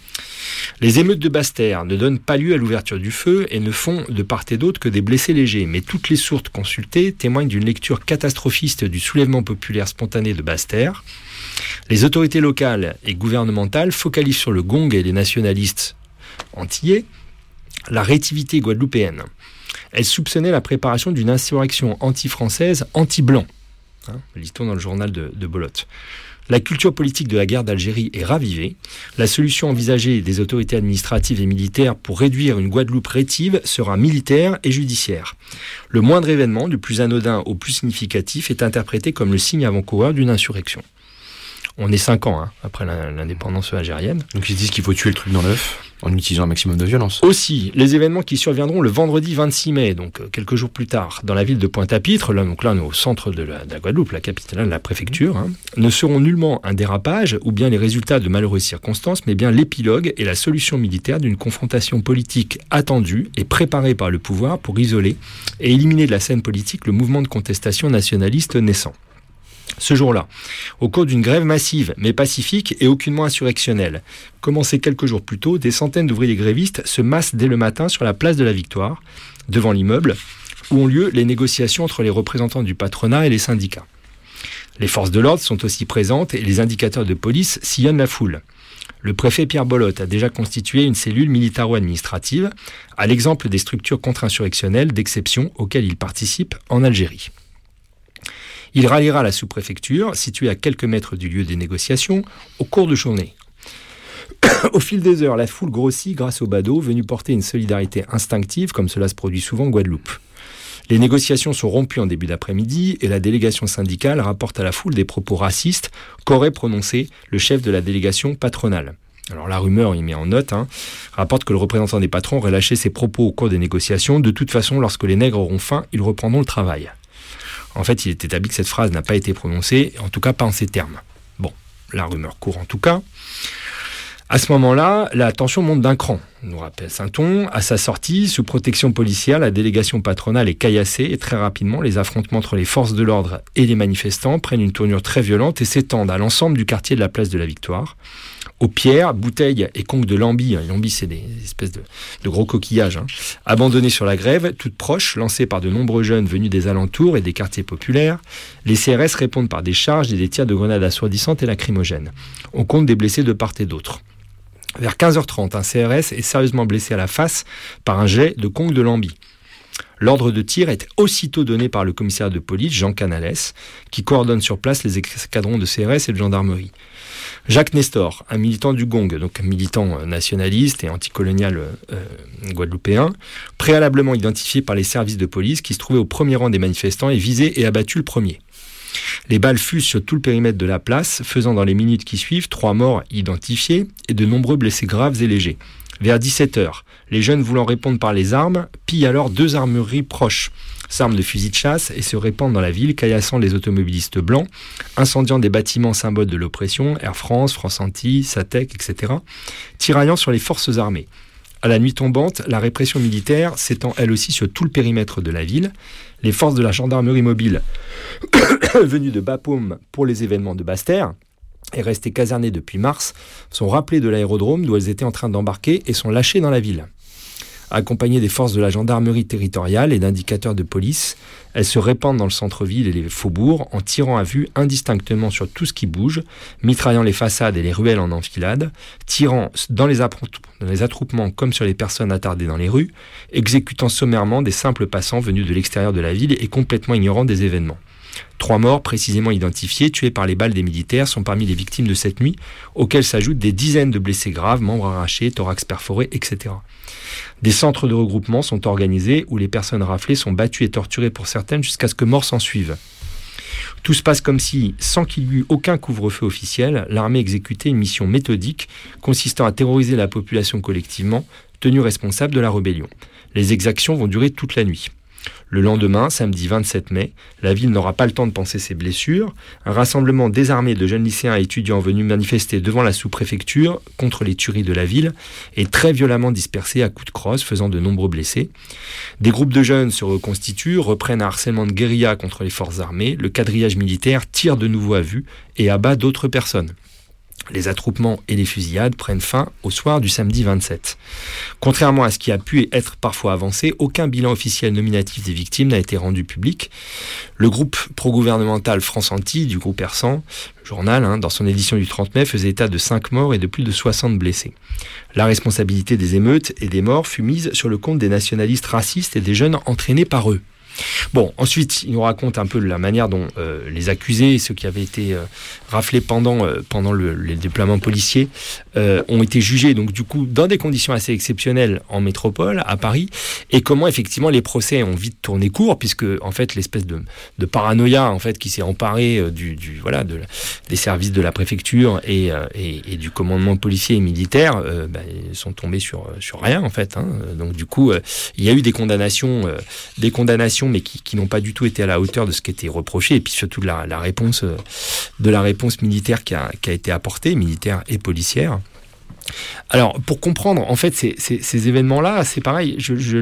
Les émeutes de Basse-Terre ne donnent pas lieu à l'ouverture du feu et ne font de part et d'autre que des blessés légers, mais toutes les sources consultées témoignent d'une lecture catastrophiste du soulèvement populaire spontané de Basse-Terre. Les autorités locales et gouvernementales focalisent sur le Gong et les nationalistes antillais la rétivité guadeloupéenne. Elles soupçonnaient la préparation d'une insurrection anti-française, anti-blanc. Lit-on dans le journal de Bolotte. La culture politique de la guerre d'Algérie est ravivée. La solution envisagée des autorités administratives et militaires pour réduire une Guadeloupe rétive sera militaire et judiciaire. Le moindre événement, du plus anodin au plus significatif, est interprété comme le signe avant-coureur d'une insurrection. On est 5 ans après l'indépendance algérienne. Donc ils disent qu'il faut tuer le truc dans l'œuf en utilisant un maximum de violence. Aussi, les événements qui surviendront le vendredi 26 mai, donc quelques jours plus tard, dans la ville de Pointe-à-Pitre, là on est au centre de la Guadeloupe, la capitale de la préfecture, ne seront nullement un dérapage ou bien les résultats de malheureuses circonstances, mais bien l'épilogue et la solution militaire d'une confrontation politique attendue et préparée par le pouvoir pour isoler et éliminer de la scène politique le mouvement de contestation nationaliste naissant. Ce jour-là, au cours d'une grève massive, mais pacifique et aucunement insurrectionnelle, commencée quelques jours plus tôt, des centaines d'ouvriers grévistes se massent dès le matin sur la place de la Victoire, devant l'immeuble, où ont lieu les négociations entre les représentants du patronat et les syndicats. Les forces de l'ordre sont aussi présentes et les indicateurs de police sillonnent la foule. Le préfet Pierre Bolotte a déjà constitué une cellule militaro-administrative, à l'exemple des structures contre-insurrectionnelles d'exception auxquelles il participe en Algérie. Il ralliera la sous-préfecture, située à quelques mètres du lieu des négociations, au cours de journée. Au fil des heures, la foule grossit grâce aux badauds venus porter une solidarité instinctive, comme cela se produit souvent en Guadeloupe. Les négociations sont rompues en début d'après-midi et la délégation syndicale rapporte à la foule des propos racistes qu'aurait prononcé le chef de la délégation patronale. Alors la rumeur, il met en note, rapporte que le représentant des patrons aurait lâché ses propos au cours des négociations. De toute façon, lorsque les nègres auront faim, ils reprendront le travail. En fait, il est établi que cette phrase n'a pas été prononcée, en tout cas pas en ces termes. Bon, la rumeur court en tout cas. À ce moment-là, la tension monte d'un cran, nous rappelle Sainton. À sa sortie, sous protection policière, la délégation patronale est caillassée et très rapidement, les affrontements entre les forces de l'ordre et les manifestants prennent une tournure très violente et s'étendent à l'ensemble du quartier de la place de la Victoire. Aux pierres, bouteilles et conques de lambi, lambi c'est des espèces de gros coquillages, abandonnés sur la grève, toutes proches, lancées par de nombreux jeunes venus des alentours et des quartiers populaires. Les CRS répondent par des charges et des tirs de grenades assourdissantes et lacrymogènes. On compte des blessés de part et d'autre. Vers 15h30, un CRS est sérieusement blessé à la face par un jet de conques de lambi. L'ordre de tir est aussitôt donné par le commissaire de police, Jean Canales, qui coordonne sur place les escadrons de CRS et de gendarmerie. Jacques Nestor, un militant du Gong, donc un militant nationaliste et anticolonial guadeloupéen, préalablement identifié par les services de police qui se trouvaient au premier rang des manifestants, est visé et abattu le premier. Les balles fusent sur tout le périmètre de la place, faisant dans les minutes qui suivent 3 morts identifiés et de nombreux blessés graves et légers. Vers 17h, les jeunes voulant répondre par les armes pillent alors 2 armureries proches, s'arment de fusils de chasse et se répandent dans la ville, caillassant les automobilistes blancs, incendiant des bâtiments symboles de l'oppression, Air France, France Antilles, Satec, etc., tiraillant sur les forces armées. À la nuit tombante, la répression militaire s'étend elle aussi sur tout le périmètre de la ville. Les forces de la gendarmerie mobile, venues de Bapaume pour les événements de Basse-Terre, et restées casernées depuis mars, sont rappelées de l'aérodrome d'où elles étaient en train d'embarquer et sont lâchées dans la ville. accompagnées des forces de la gendarmerie territoriale et d'indicateurs de police. Elles se répandent dans le centre-ville et les faubourgs en tirant à vue indistinctement sur tout ce qui bouge, mitraillant les façades et les ruelles en enfilade, tirant dans les attroupements comme sur les personnes attardées dans les rues, exécutant sommairement des simples passants venus de l'extérieur de la ville et complètement ignorants des événements. 3 morts précisément identifiés, tués par les balles des militaires, sont parmi les victimes de cette nuit, auxquelles s'ajoutent des dizaines de blessés graves, membres arrachés, thorax perforés, etc. Des centres de regroupement sont organisés où les personnes raflées sont battues et torturées pour certaines jusqu'à ce que mort s'en suive. Tout se passe comme si, sans qu'il y eût aucun couvre-feu officiel, l'armée exécutait une mission méthodique consistant à terroriser la population collectivement, tenue responsable de la rébellion. Les exactions vont durer toute la nuit. Le lendemain, samedi 27 mai, la ville n'aura pas le temps de panser ses blessures. Un rassemblement désarmé de jeunes lycéens et étudiants venus manifester devant la sous-préfecture contre les tueries de la ville est très violemment dispersé à coups de crosse, faisant de nombreux blessés. Des groupes de jeunes se reconstituent, reprennent un harcèlement de guérilla contre les forces armées. Le quadrillage militaire tire de nouveau à vue et abat d'autres personnes. Les attroupements et les fusillades prennent fin au soir du samedi 27. Contrairement à ce qui a pu être parfois avancé, aucun bilan officiel nominatif des victimes n'a été rendu public. Le groupe pro-gouvernemental France Antilles, du groupe R100, le journal, dans son édition du 30 mai, faisait état de 5 morts et de plus de 60 blessés. La responsabilité des émeutes et des morts fut mise sur le compte des nationalistes racistes et des jeunes entraînés par eux. Bon, ensuite, il nous raconte un peu la manière dont les accusés, ceux qui avaient été raflés pendant les déploiements policiers, ont été jugés, donc du coup, dans des conditions assez exceptionnelles en métropole, à Paris, et comment effectivement les procès ont vite tourné court, puisque en fait l'espèce de paranoïa en fait qui s'est emparée des services de la préfecture et du commandement policier et militaire, sont tombés sur rien en fait. Donc du coup, il y a eu des condamnations mais qui n'ont pas du tout été à la hauteur de ce qui était reproché, et puis surtout de la réponse militaire qui a été apportée, militaire et policière. Alors, pour comprendre, en fait, ces événements-là, c'est pareil,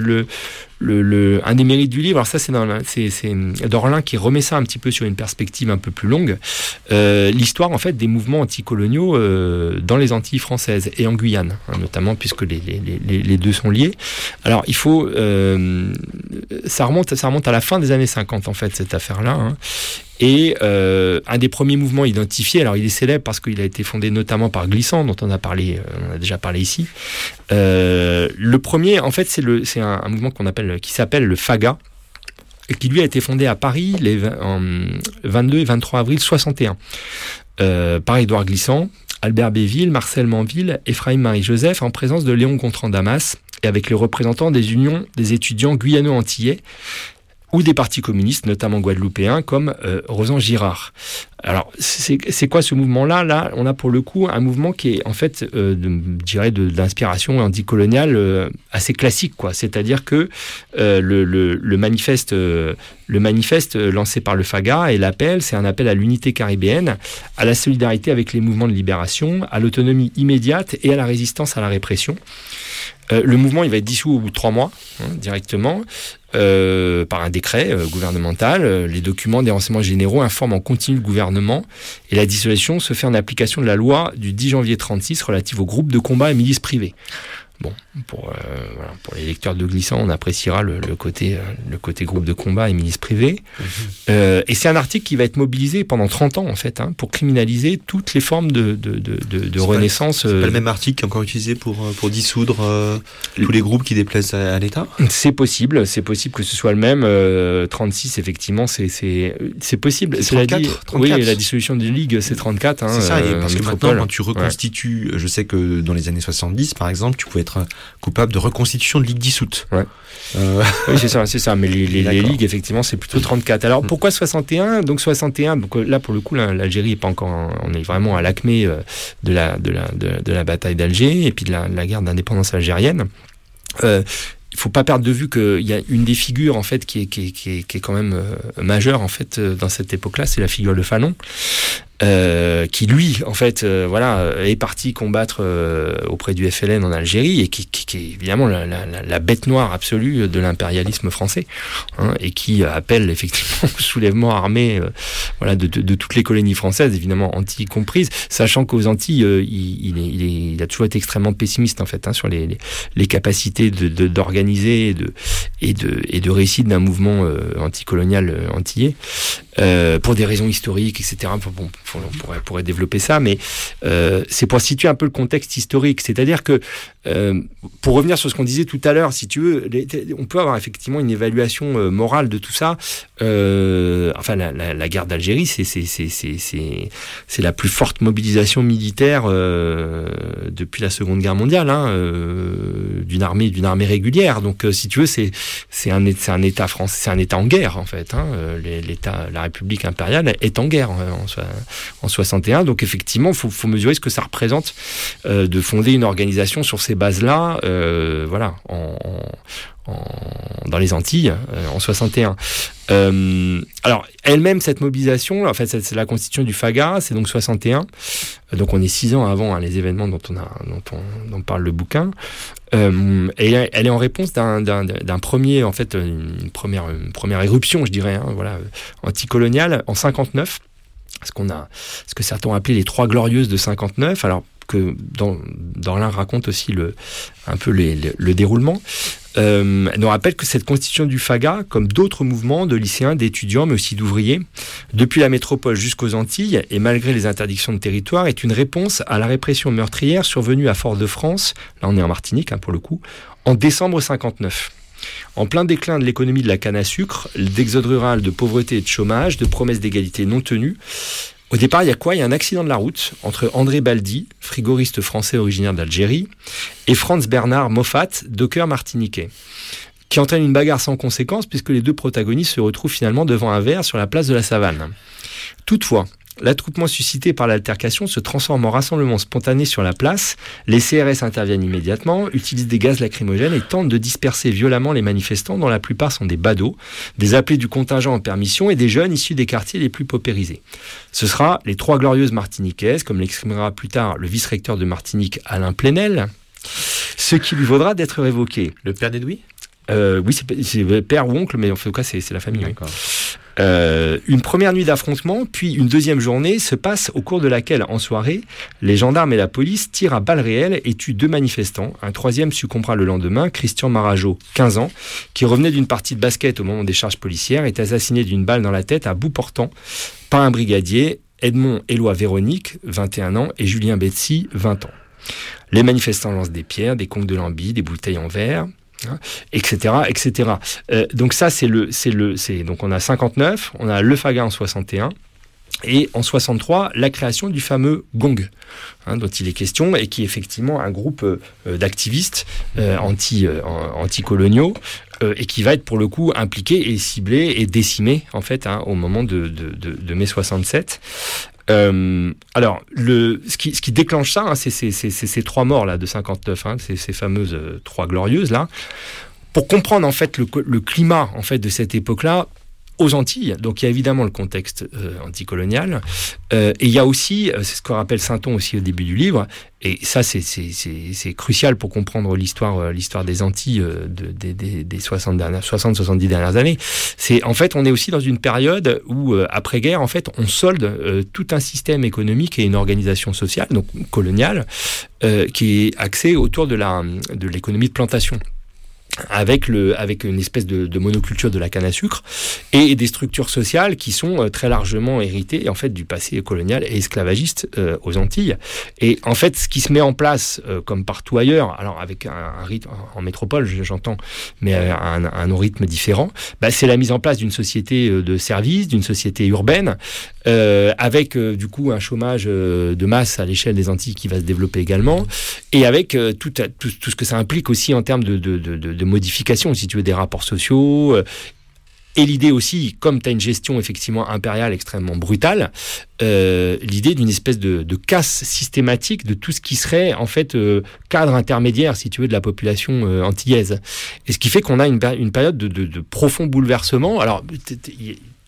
un des mérites du livre, alors ça c'est Dorlin qui remet ça un petit peu sur une perspective un peu plus longue, l'histoire en fait des mouvements anticoloniaux dans les Antilles françaises et en Guyane, notamment puisque les deux sont liés. Alors il faut, ça remonte à la fin des années 50 en fait cette affaire-là. Et un des premiers mouvements identifiés, alors il est célèbre parce qu'il a été fondé notamment par Glissant, dont on a déjà parlé ici. Le premier, en fait, c'est un mouvement qui s'appelle le FAGA, et qui lui a été fondé à Paris en 22 et 23 avril 61. Par Édouard Glissant, Albert Béville, Marcel Manville, Ephraim Marie-Joseph, en présence de Léon Gontran-Damas, et avec les représentants des unions des étudiants guyano-antillais, ou des partis communistes, notamment guadeloupéens, comme Rosan Girard. Alors, c'est quoi ce mouvement-là ? Là, on a pour le coup un mouvement qui est en fait, d'inspiration anticoloniale assez classique, quoi. C'est-à-dire que le manifeste lancé par le FAGA et l'appel, c'est un appel à l'unité caribéenne, à la solidarité avec les mouvements de libération, à l'autonomie immédiate et à la résistance à la répression. Le mouvement, il va être dissous au bout de 3 mois, directement, par un décret gouvernemental. Les documents des renseignements généraux informent en continu le gouvernement, et la dissolution se fait en application de la loi du 10 janvier 1936 relative aux groupes de combat et milices privées. Bon, pour les lecteurs de Glissant, on appréciera le côté groupe de combat et milices privées. Et c'est un article qui va être mobilisé pendant 30 ans, en fait, pour criminaliser toutes les formes de renaissance. C'est pas le même article qui est encore utilisé pour dissoudre tous les groupes qui déplaisent à l'État ? C'est possible que ce soit le même. 36, effectivement, c'est possible. C'est 34. Oui, la dissolution des ligues, c'est 34. C'est ça, parce que maintenant, quand tu reconstitues, je sais que dans les années 70, par exemple, tu pouvais être coupable de reconstitution de ligue dissoute. Ouais. Oui, c'est ça. Mais les ligues, effectivement, c'est plutôt 34. Alors, pourquoi 61 ? Donc 61, donc là, pour le coup, l'Algérie est pas encore... On est vraiment à l'acmé de la bataille d'Alger et puis de la guerre d'indépendance algérienne. Il faut pas perdre de vue qu'il y a une des figures en fait qui est quand même majeure en fait dans cette époque-là, c'est la figure de Fanon. qui lui, en fait, est parti combattre auprès du FLN en Algérie et qui est évidemment la bête noire absolue de l'impérialisme français, hein, et qui appelle effectivement au soulèvement armé, de toutes les colonies françaises, évidemment Antilles comprises, sachant qu'aux Antilles, il a toujours été extrêmement pessimiste en fait, hein, sur les capacités d'organiser et de réussite d'un mouvement anticolonial antillais, pour des raisons historiques, etc. On pourrait développer ça, mais c'est pour situer un peu le contexte historique. C'est-à-dire que, pour revenir sur ce qu'on disait tout à l'heure, si tu veux, on peut avoir effectivement une évaluation morale de tout ça. La guerre d'Algérie, c'est la plus forte mobilisation militaire depuis la Seconde Guerre mondiale, hein, d'une armée régulière. Donc, si tu veux, c'est un État français, c'est un État en guerre en fait. Hein. La République impériale est en guerre en 61. Donc, effectivement, faut mesurer ce que ça représente de fonder une organisation sur ces bases-là, dans les Antilles, en 61. Alors, elle-même, cette mobilisation, en fait, c'est la constitution du FAGA, c'est donc 61. Donc, on est 6 ans avant, hein, les événements dont parle le bouquin. Et elle est en réponse d'un premier, en fait, une première éruption, je dirais, hein, anticoloniale en 59. Ce que certains ont appelé les 3 glorieuses de 59. Alors que dans l'un raconte aussi un peu le déroulement. Elle nous rappelle que cette constitution du FAGA, comme d'autres mouvements de lycéens, d'étudiants, mais aussi d'ouvriers, depuis la métropole jusqu'aux Antilles, et malgré les interdictions de territoire, est une réponse à la répression meurtrière survenue à Fort-de-France, là on est en Martinique, hein, pour le coup, en décembre 59. En plein déclin de l'économie de la canne à sucre, d'exode rural, de pauvreté et de chômage, de promesses d'égalité non tenues, au départ, il y a quoi ? Il y a un accident de la route entre André Baldi, frigoriste français originaire d'Algérie, et Franz Bernard Moffat, docker martiniquais, qui entraîne une bagarre sans conséquence puisque les deux protagonistes se retrouvent finalement devant un verre sur la place de la Savane. Toutefois, l'attroupement suscité par l'altercation se transforme en rassemblement spontané sur la place. Les CRS interviennent immédiatement, utilisent des gaz lacrymogènes et tentent de disperser violemment les manifestants, dont la plupart sont des badauds, des appelés du contingent en permission et des jeunes issus des quartiers les plus paupérisés. Ce sera les 3 glorieuses martiniquaises, comme l'exprimera plus tard le vice-recteur de Martinique, Alain Plenel, ce qui lui vaudra d'être révoqué. Le père d'Edoui ? Oui, c'est père ou oncle, mais en tout cas, c'est la famille. D'accord. Une première nuit d'affrontement, puis une deuxième journée se passe au cours de laquelle, en soirée, les gendarmes et la police tirent à balles réelles et tuent 2 manifestants. Un troisième succombera le lendemain, Christian Marajo, 15 ans, qui revenait d'une partie de basket au moment des charges policières, est assassiné d'une balle dans la tête à bout portant par un brigadier, Edmond Éloi Véronique, 21 ans, et Julien Betsy, 20 ans. Les manifestants lancent des pierres, des conques de lambi, des bouteilles en verre, etc., etc. Donc ça, donc on a 59, on a le FAGA en 61, et en 63, la création du fameux GONG, hein, dont il est question, et qui est effectivement un groupe d'activistes anticoloniaux, et qui va être pour le coup impliqué et ciblé et décimé en fait, hein, au moment de mai 67. Alors, ce qui déclenche ça, hein, c'est ces 3 morts là de 59, hein, ces fameuses 3 glorieuses là. Pour comprendre en fait le climat en fait de cette époque-là aux Antilles, donc il y a évidemment le contexte anticolonial, et il y a aussi, c'est ce qu'on rappelle Sainton aussi au début du livre, et ça c'est crucial pour comprendre l'histoire des Antilles des 60-70 dernières années. C'est en fait on est aussi dans une période où après-guerre en fait on solde tout un système économique et une organisation sociale donc coloniale qui est axée autour de l'économie de plantation. Avec une espèce de monoculture de la canne à sucre et des structures sociales qui sont très largement héritées en fait du passé colonial et esclavagiste aux Antilles. Et en fait, ce qui se met en place comme partout ailleurs, alors avec un rythme en métropole, j'entends, mais un rythme différent, c'est la mise en place d'une société de services, d'une société urbaine, avec du coup un chômage de masse à l'échelle des Antilles qui va se développer également, et avec tout ce que ça implique aussi en termes de modification, si tu veux, des rapports sociaux, et l'idée aussi, comme tu as une gestion effectivement impériale extrêmement brutale, l'idée d'une espèce de casse systématique de tout ce qui serait en fait cadre intermédiaire, si tu veux, de la population antillaise. Et ce qui fait qu'on a une période de profond bouleversement. Alors,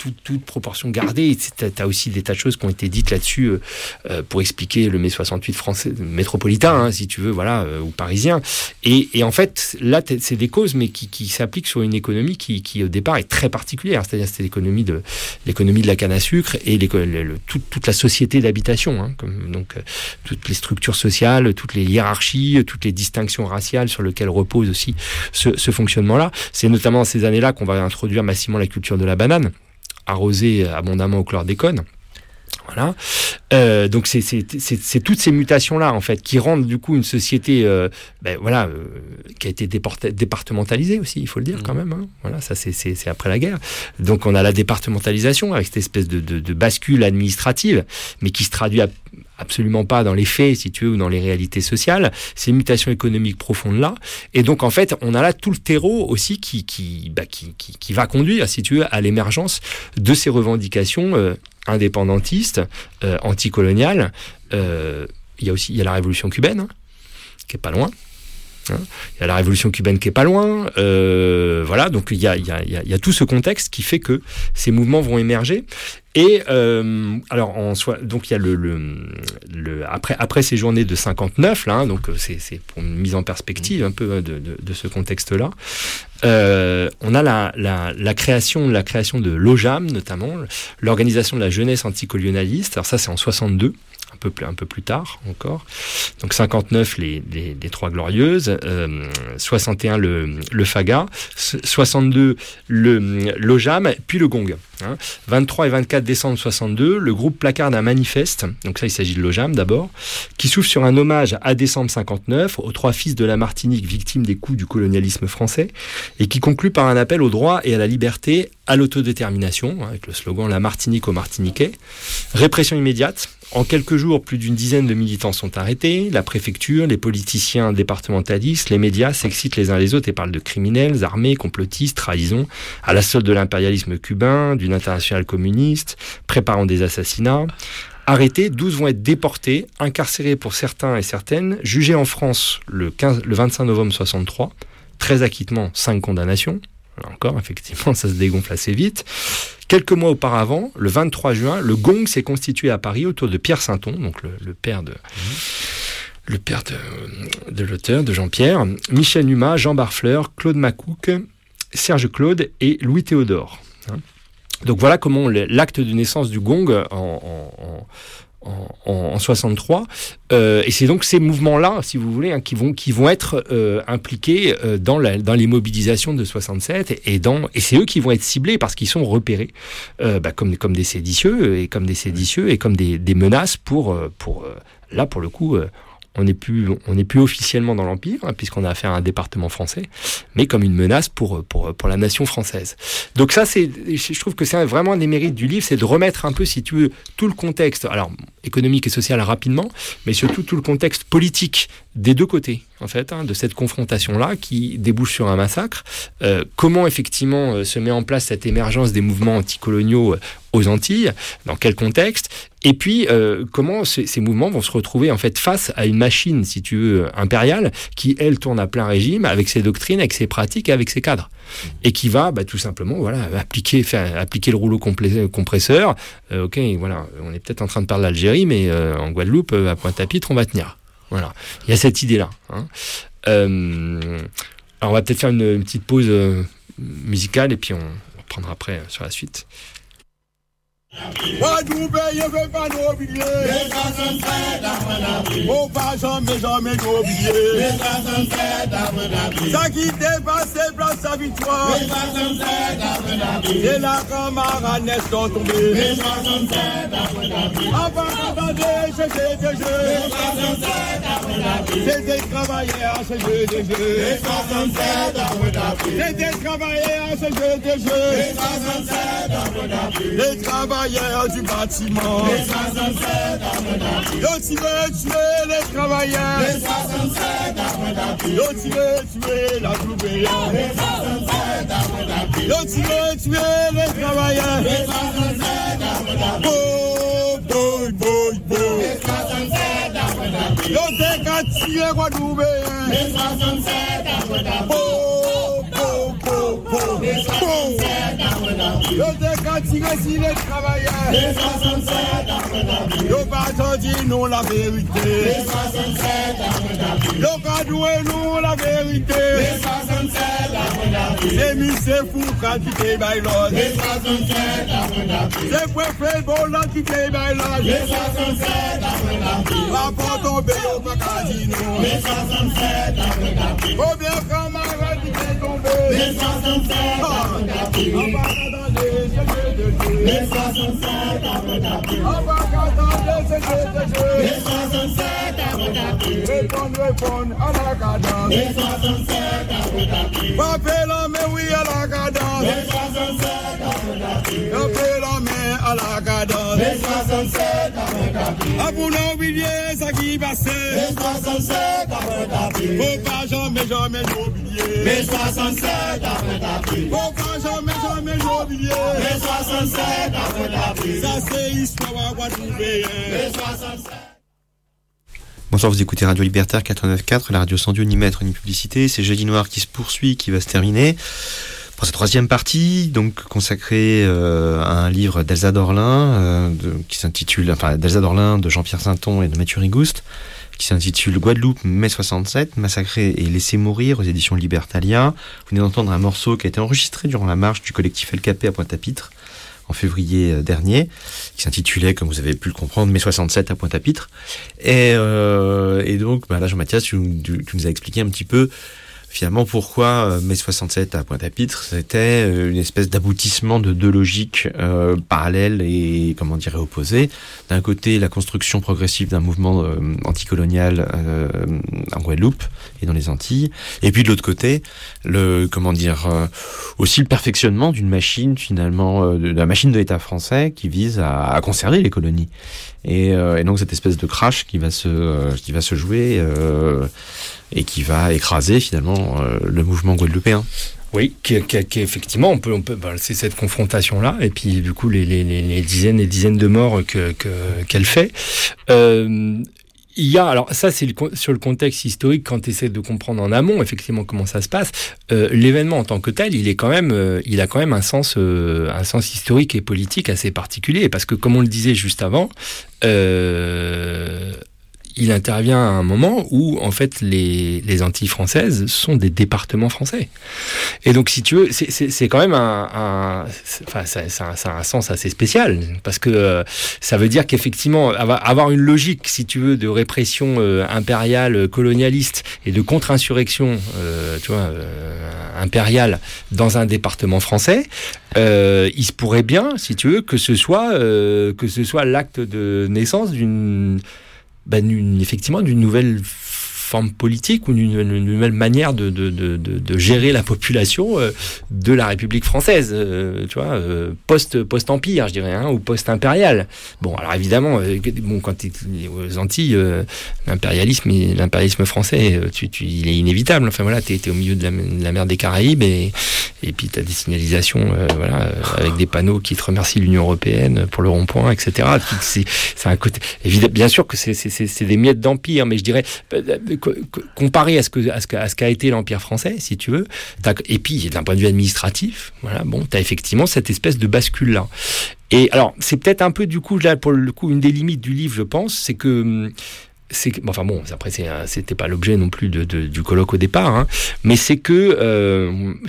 toute proportion gardée. T'as aussi des tas de choses qui ont été dites là-dessus pour expliquer le mai 68 français, métropolitain, si tu veux, voilà, ou parisien. Et en fait, là, c'est des causes, mais qui s'appliquent sur une économie qui au départ est très particulière. C'est-à-dire, c'était l'économie de la canne à sucre et toute la société d'habitation, donc toutes les structures sociales, toutes les hiérarchies, toutes les distinctions raciales sur lesquelles repose aussi ce fonctionnement-là. C'est notamment dans ces années-là qu'on va introduire massivement la culture de la banane, arrosée abondamment au chlordécone. Voilà. Donc c'est toutes ces mutations-là en fait qui rendent du coup une société qui a été départementalisée aussi, il faut le dire quand même. Voilà, ça c'est après la guerre. Donc on a la départementalisation avec cette espèce de bascule administrative, mais qui se traduit absolument pas dans les faits, si tu veux, ou dans les réalités sociales. Ces mutations économiques profondes là, et donc en fait on a là tout le terreau aussi qui va conduire, si tu veux, à l'émergence de ces revendications indépendantiste, anticolonial. Il y a la révolution cubaine, qui est pas loin. Il y a la révolution cubaine qui est pas loin. Voilà, donc il y a tout ce contexte qui fait que ces mouvements vont émerger. Et alors donc il y a après ces journées de 59 là, donc c'est pour une mise en perspective un peu de ce contexte-là. On a la création de l'OJAM notamment, l'organisation de la jeunesse anticolonialiste. Alors ça c'est en 62. Un peu plus tard encore. Donc 59 les Trois Glorieuses, 61 le FAGA, 62 l'OJAM, puis le GONG. 23 et 24 décembre 62, le groupe placarde un manifeste, donc ça il s'agit de l'OJAM d'abord, qui s'ouvre sur un hommage à décembre 59 aux 3 fils de la Martinique victimes des coups du colonialisme français, et qui conclut par un appel au droit et à la liberté, à l'autodétermination, avec le slogan « La Martinique aux Martiniquais ». Répression immédiate. En quelques jours, plus d'une dizaine de militants sont arrêtés. La préfecture, les politiciens départementalistes, les médias s'excitent les uns les autres et parlent de criminels, armés, complotistes, trahison, à la solde de l'impérialisme cubain, d'une internationale communiste, préparant des assassinats. Arrêtés, 12 vont être déportés, incarcérés pour certains et certaines, jugés en France le 25 novembre 63, 13 acquittements, 5 condamnations. Là encore, effectivement, ça se dégonfle assez vite. Quelques mois auparavant, le 23 juin, le GONG s'est constitué à Paris autour de Pierre Sainton, donc le père de l'auteur, de Jean-Pierre, Michel Numa, Jean Barfleur, Claude Macouc, Serge Claude et Louis Théodore. Donc voilà comment l'acte de naissance du GONG en 63, et c'est donc ces mouvements-là, si vous voulez, qui vont être impliqués dans les mobilisations de 67, et c'est eux qui vont être ciblés parce qu'ils sont repérés comme des séditieux et comme des menaces pour là pour le coup. On n'est plus officiellement dans l'Empire, puisqu'on a affaire à un département français, mais comme une menace pour la nation française. Donc ça, je trouve que c'est vraiment un des mérites du livre, c'est de remettre un peu, si tu veux, tout le contexte, alors économique et social rapidement, mais surtout tout le contexte politique des deux côtés, en fait, de cette confrontation-là qui débouche sur un massacre. Comment effectivement se met en place cette émergence des mouvements anticoloniaux aux Antilles, dans quel contexte, et puis comment ces mouvements vont se retrouver en fait face à une machine, si tu veux, impériale, qui elle tourne à plein régime avec ses doctrines, avec ses pratiques et avec ses cadres, et qui va tout simplement appliquer le rouleau compresseur. Ok, voilà, on est peut-être en train de perdre l'Algérie, mais en Guadeloupe, à Pointe-à-Pitre, on va tenir. Voilà, il y a cette idée-là. Alors on va peut-être faire une petite pause musicale et puis on reprendra après sur la suite. Guadeloupe, je veux pas nous oublier. Les 67 on va jamais nous oublier. Les 67 ça qui dépasse place sa victoire. Les 67 et la camarade sont tombés. Les 67 avant d'entendre chercher des jeux. Les 67 c'est des travailleurs, c'est jeux des jeux. Les 67 c'est des travailleurs, c'est jeux des jeux. Les 67 les travailleurs du bâtiment. Les 67 l'autre il veut tuer les travailleurs. Les 67 l'autre il veut tuer la Louvéa. Les 67 l'autre il veut tuer les travailleurs. Les 67 boy boy boy. Les 67 l'autre est qu'à tuer Guadeloupe. Les 67 boy boy boy. Les 67 Yo t'es fatigué si les travailleurs. Les 67 après d'avril. Yo pas dit nous la vérité. Les 67 après d'avril. Yo pas doué nous la vérité. Les 67 après d'avril. C'est Michel Foucault qui te baillote. Les 67 après d'avril. C'est Préfet Bolan qui te baillote. Les 67 après d'avril. La porte tombée au casino. Les 67 après d'avril. Combien de camarades qui t'est tombé? Les 67 après d'avril. On va attendre les 67 après d'avril. On va attendre les 67 après d'avril. Répondre à la cadence. Les 67 après d'avril. Papez la main, oui, à la cadence. Les 67 après d'avril. Papez la main à la cadence. Les 67 après d'avril. A pour nous oublier ça qui passe. Les 67 après d'avril. Faut pas jamais oublier. Les 67 après d'avril. Faut pas jamais oublier. Les 67 après d'avril. Ça c'est histoire à trouver. Les 67. Bonsoir, vous écoutez Radio Libertaire 89.4, la radio sans Dieu ni maître ni publicité. C'est Jeudi Noir qui se poursuit, qui va se terminer. Pour cette troisième partie, donc consacrée à un livre d'Elsa Dorlin, qui s'intitule, enfin d'Elsa Dorlin, de Jean-Pierre Sainton et de Mathieu Rigouste, qui s'intitule Guadeloupe, mai 67, massacré et laissé mourir, aux éditions Libertalia. Vous venez d'entendre un morceau qui a été enregistré durant la marche du collectif LKP à Pointe-à-Pitre en février dernier, qui s'intitulait, comme vous avez pu le comprendre, mai 67 à Pointe-à-Pitre. Et donc, là, Jean-Mathias, tu nous as expliqué un petit peu finalement pourquoi mai 67 à Pointe-à-Pitre, c'était une espèce d'aboutissement de deux logiques parallèles et, comment dire, opposées. D'un côté, la construction progressive d'un mouvement anticolonial en Guadeloupe et dans les Antilles, et puis de l'autre côté, aussi le perfectionnement d'une machine, finalement, de la machine de l'État français qui vise à conserver les colonies. Et donc cette espèce de crash qui va se jouer et qui va écraser finalement le mouvement guadeloupéen. Oui, qui effectivement, on peut c'est cette confrontation-là, et puis du coup les dizaines et dizaines de morts qu'elle fait. Il y a, alors ça c'est sur le contexte historique, quand tu essaies de comprendre en amont effectivement comment ça se passe, l'événement en tant que tel, il a quand même un sens historique et politique assez particulier, parce que comme on le disait juste avant, il intervient à un moment où, en fait, les Antilles françaises sont des départements français. Et donc, si tu veux, c'est quand même ça a un sens assez spécial, parce que ça veut dire qu'effectivement, avoir une logique, si tu veux, de répression impériale, colonialiste et de contre-insurrection, impériale dans un département français, il se pourrait bien, si tu veux, que ce soit l'acte de naissance effectivement d'une nouvelle forme politique ou d'une nouvelle manière de gérer la population de la République française, post-empire, je dirais, ou post-impérial. Bon, alors évidemment, quand tu es aux Antilles, l'impérialisme français, il est inévitable. Enfin voilà, t'es au milieu de la mer des Caraïbes et puis t'as des signalisations, avec des panneaux qui te remercient l'Union européenne pour le rond-point, etc. C'est un côté évident. Bien sûr que c'est des miettes d'empire, mais je dirais comparé à ce qu'a été l'Empire français, si tu veux, et puis d'un point de vue administratif, t'as effectivement cette espèce de bascule-là. Et alors, c'est peut-être un peu, du coup, là, pour le coup, une des limites du livre, je pense, c'est que après, c'était pas l'objet non plus du colloque au départ, mais c'est que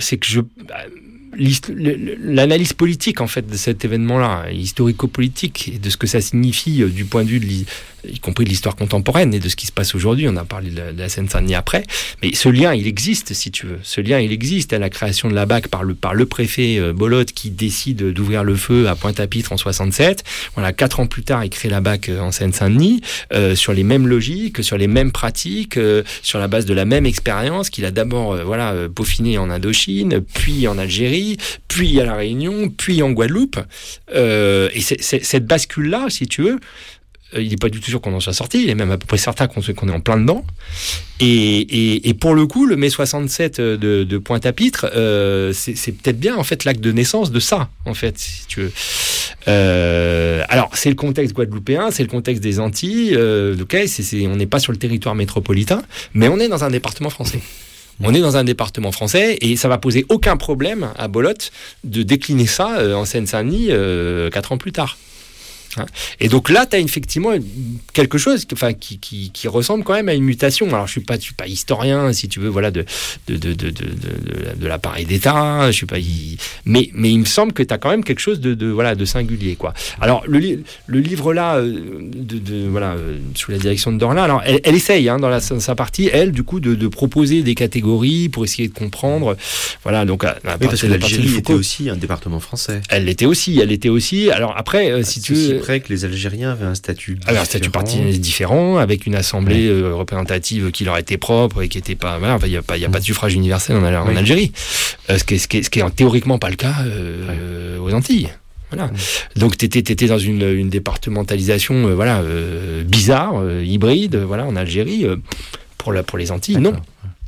l'analyse politique, en fait, de cet événement-là, historico-politique, et de ce que ça signifie du point de vue y compris de l'histoire contemporaine et de ce qui se passe aujourd'hui. On a parlé de la Seine-Saint-Denis après, mais ce lien, il existe, si tu veux. Ce lien, il existe à la création de la BAC par le préfet Bolotte, qui décide d'ouvrir le feu à Pointe-à-Pitre en 67. 4 ans plus tard, il crée la BAC en Seine-Saint-Denis, sur les mêmes logiques, sur les mêmes pratiques, sur la base de la même expérience qu'il a d'abord peaufiné en Indochine, puis en Algérie, puis à La Réunion, puis en Guadeloupe. Et cette bascule-là, si tu veux, il n'est pas du tout sûr qu'on en soit sorti, il est même à peu près certain qu'on est en plein dedans. Et pour le coup, le mai 67 de Pointe-à-Pitre, c'est peut-être bien, en fait, l'acte de naissance de ça, en fait, si tu veux. Alors, c'est le contexte guadeloupéen, c'est le contexte des Antilles, on n'est pas sur le territoire métropolitain, mais on est dans un département français. On est dans un département français et ça va poser aucun problème à Bolotte de décliner ça en Seine-Saint-Denis 4 ans plus tard. Et donc là, tu as effectivement quelque chose qui ressemble quand même à une mutation. Alors, je suis pas historien, si tu veux, voilà, de l'appareil d'État. Je suis pas, mais il me semble que tu as quand même quelque chose de singulier, quoi. Alors, le livre là, sous la direction de Dorlin, alors elle essaye, dans sa partie, elle, du coup, de proposer des catégories pour essayer de comprendre. Voilà, donc parce que l'Algérie était aussi un département français. Elle l'était aussi. Alors après, si tu veux. Que les Algériens avaient un statut différent, avec une assemblée représentative qui leur était propre et qui n'était pas... Voilà, il n'y a pas de suffrage universel en Algérie. Ce qui est théoriquement pas le cas aux Antilles. Voilà. Donc tu étais dans une départementalisation bizarre, hybride, en Algérie. Pour les Antilles, non.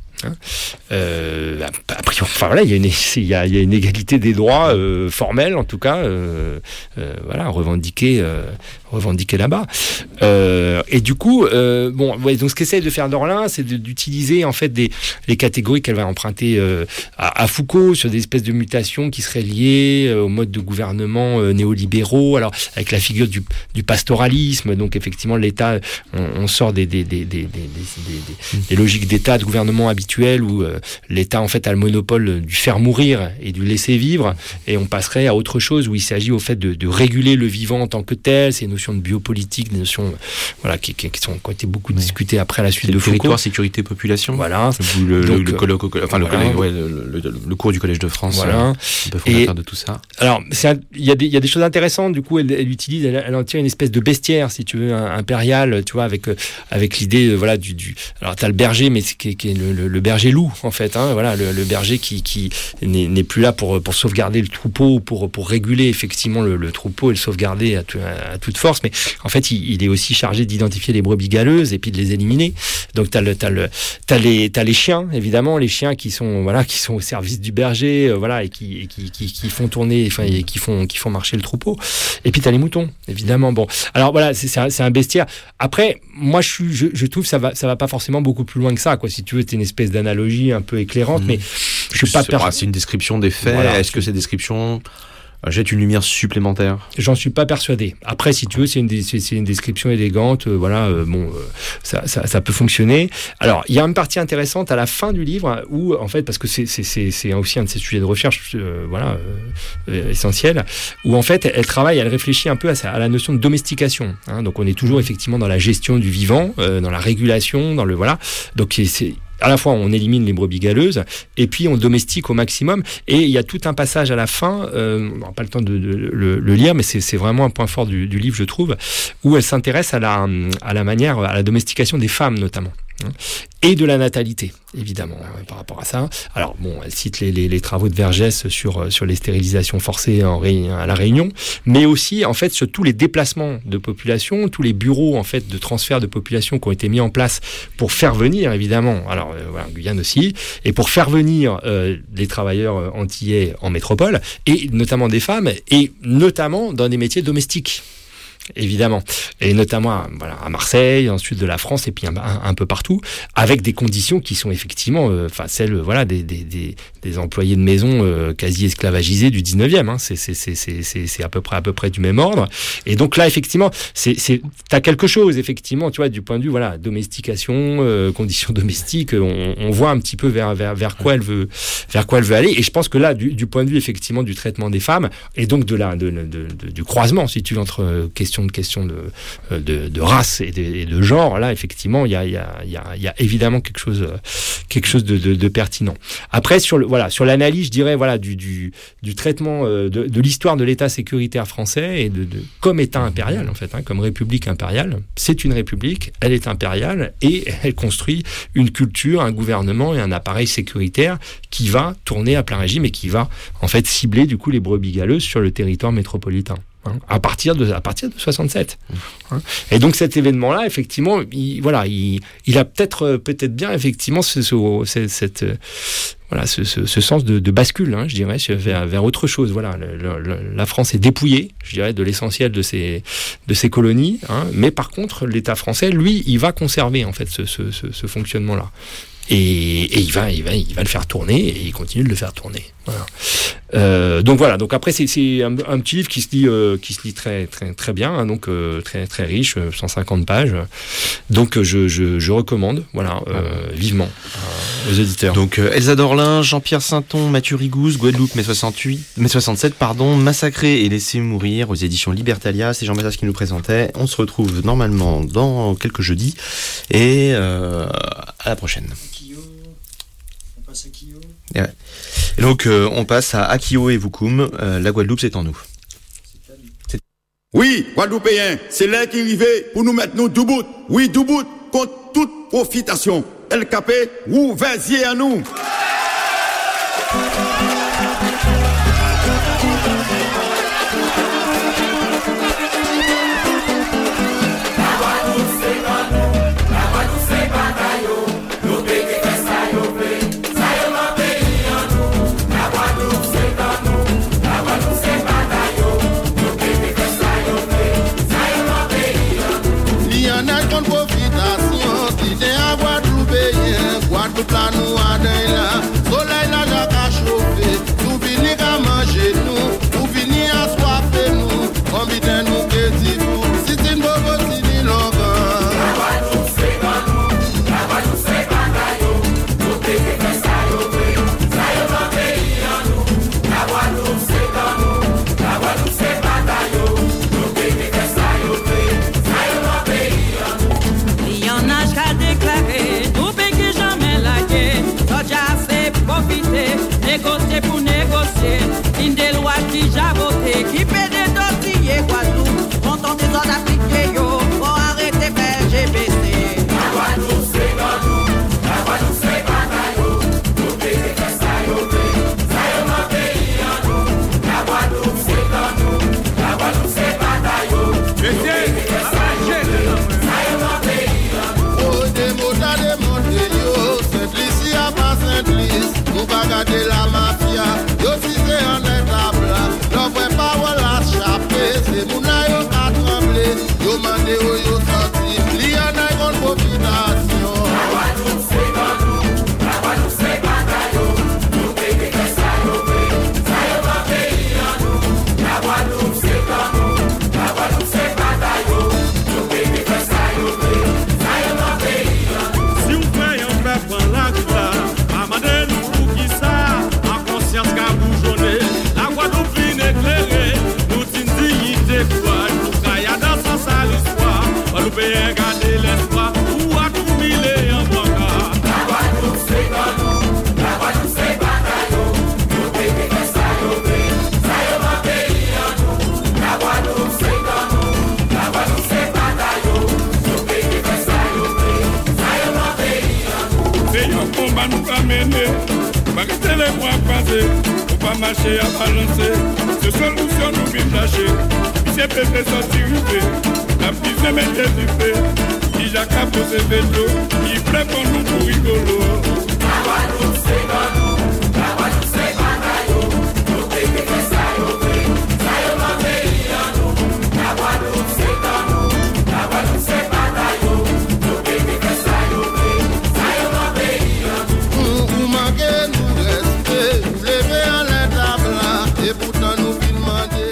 Il y a une égalité des droits formelle, en tout cas, revendiquée là-bas. Et du coup, donc ce qu'essaie de faire Dorlin, c'est d'utiliser en fait les catégories qu'elle va emprunter à Foucault sur des espèces de mutations qui seraient liées au mode de gouvernement néolibéraux. Alors avec la figure du pastoralisme, donc effectivement l'État, on sort des logiques d'État, de gouvernement habituel où l'État en fait a le monopole du faire mourir et du laisser vivre, et on passerait à autre chose où il s'agit au fait de réguler le vivant en tant que tel. Ces notions de biopolitique, des notions qui ont été beaucoup discutées après la suite de Foucault. Territoire, sécurité, population. Voilà. Le cours du Collège de France. Voilà. Un peu fondateur de tout ça. Alors, il y a des choses intéressantes. Du coup, elle en tire une espèce de bestiaire, si tu veux, impérial, tu vois, avec l'idée, alors t'as le berger, mais qui est le berger loup, en fait, le berger qui n'est plus là pour sauvegarder le troupeau, pour réguler effectivement le troupeau et le sauvegarder à toute force, mais en fait il est aussi chargé d'identifier les brebis galeuses et puis de les éliminer. Donc t'as les chiens, évidemment, les chiens qui sont au service du berger, et qui font tourner, et qui font marcher le troupeau. Et puis t'as les moutons, évidemment. Bon, alors voilà, c'est un bestiaire. Après, moi je trouve ça va pas forcément beaucoup plus loin que ça, quoi. Si tu veux, c'est une espèce d'analogie un peu éclairante, mais je suis pas c'est une description des faits. Voilà. Est-ce que ces descriptions jette une lumière supplémentaire? J'en suis pas persuadé. Après, si tu veux, c'est une description élégante. Ça peut fonctionner. Alors, il y a une partie intéressante à la fin du livre où, en fait, parce que c'est aussi un de ses sujets de recherche, essentiel, où en fait, elle réfléchit un peu à la notion de domestication. Donc, on est toujours effectivement dans la gestion du vivant, dans la régulation, dans le Donc, à la fois, on élimine les brebis galeuses et puis on domestique au maximum. Et il y a tout un passage à la fin, pas le temps de le lire, mais c'est vraiment un point fort du livre, je trouve, où elle s'intéresse à la domestication des femmes, notamment. Et de la natalité, évidemment, par rapport à ça. Alors, elle cite les travaux de Vergès sur les stérilisations forcées à La Réunion, mais aussi, en fait, sur tous les déplacements de population, tous les bureaux, en fait, de transfert de population qui ont été mis en place pour faire venir, évidemment, Guyane aussi, et pour faire venir des travailleurs antillais en métropole, et notamment des femmes, et notamment dans des métiers domestiques. Évidemment, et notamment à Marseille, dans le sud de la France, et puis un peu partout, avec des conditions qui sont effectivement celles des employés de maison quasi esclavagisés du 19e. C'est à peu près du même ordre. Et donc là, effectivement, t'as quelque chose, effectivement, tu vois, du point de vue domestication, conditions domestiques, on voit un petit peu vers quoi elle veut aller. Et je pense que là, du point de vue effectivement du traitement des femmes, et donc du croisement, si tu veux, entre question de race et de genre, là effectivement il y a évidemment quelque chose de pertinent. Après sur l'analyse, je dirais du traitement de l'histoire de l'État sécuritaire français et comme État impérial, en fait, comme république impériale. C'est une république, elle est impériale et elle construit une culture, un gouvernement et un appareil sécuritaire qui va tourner à plein régime et qui va en fait cibler du coup les brebis galeuses sur le territoire métropolitain. À partir de 67. Et donc cet événement-là, effectivement, il a peut-être bien effectivement ce sens de bascule, je dirais, vers autre chose. La France est dépouillée, je dirais, de l'essentiel de ses colonies, mais par contre, l'État français, lui, il va conserver en fait ce fonctionnement-là. Et il va le faire tourner, et il continue de le faire tourner. Voilà. Donc voilà. Donc après, c'est un petit livre qui se lit très très très bien, hein, donc très très riche, 150 pages. Donc je recommande, voilà, vivement aux éditeurs. Donc Elsa Dorlin, Jean-Pierre Sainton, Mathieu Rigouze, Guadeloupe, mai 67, Massacrer et laisser mourir aux éditions Libertalia. C'est Jean Matas qui nous présentait. On se retrouve normalement dans quelques jeudis et à la prochaine. On passe à Kyo. Et donc on passe à Akio et Vukum. La Guadeloupe, c'est en nous. Oui, Guadeloupéens, c'est l'air qui arrivait pour nous mettre nous debout. Oui, debout contre toute profitation. El Capé, ou vas-y à nous. Guadeloupe là nous a là, soleil là j'ai qu'à chauffer, tout vini qu'à manger nous, tout vini à soiffer nous, combien nous que si vous, si c'est une bobo si ni longueur. La Guadeloupe c'est dans nous, la Guadeloupe c'est bagaille, nous pays qui fait ça y va pays en nous, la Guadeloupe c'est dans nous, la Guadeloupe c'est bagaille, nous pays qui fait ça y va pays en nous. Il y en a qu'à déclarer, nous pays qui jamais profiter, négocier pour négocier, une des lois qui j'ai voté, qui fait des dossiers Guadeloupe, content des ordres appliqués, yo, faut arrêter faire GBC. La Guadeloupe c'est dans nous, la Guadeloupe c'est bagaille, nous pays fait ça y va pays en nous, la Guadeloupe c'est dans nous, la Guadeloupe c'est bagaille, nous pays fait ça y va pays en nous. Oh, des mots yo, cette liste a pas cette liste. Nous pas garder la mafia, yo si c'est en étable, l'on fait pas voilà chapé, c'est mon aïe qui a tremblé, yo mandé yo sorti, li en a une profitation. La Guadeloupe c'est dans nous, la Guadeloupe c'est bagaille, nous pays que ça y va pays en nous, la Guadeloupe c'est dans nous, la Guadeloupe c'est bagaille, nous pays que ça y va pays en nous. Si on fait un fait prendre la gloire, amandez nous. La Guadeloupe vient éclairer, nous d'une dignité quoi, nous caillons dans son sale histoire, Guadeloupéens garder l'espoir, ou à tout mille en banga. La Guadeloupe c'est dans nous, la Guadeloupe c'est bagaille, nous pays que ça y va pays en nous, la Guadeloupe c'est dans nous, la Guadeloupe c'est bagaille, nous pays que ça y va pays en nous. C'est un combat nous a mené, pas rester les bras croisés. Pas marcher à balancer, ce solution nous vient lâcher. Si c'est pété sorti rivé, la piste est médiatisée. Si Jacques a posé veto, il plaît pour nous pour rigolo. La Guadeloupe c'est dans nous, la Guadeloupe c'est bagaille, nous pays que ça y va pays en nous. La Guadeloupe c'est dans nous, la Guadeloupe c'est bagaille, nous pays que ça y va pays en nous. Vous manquez nous rester, vous levez en et pourtant nous fit demander.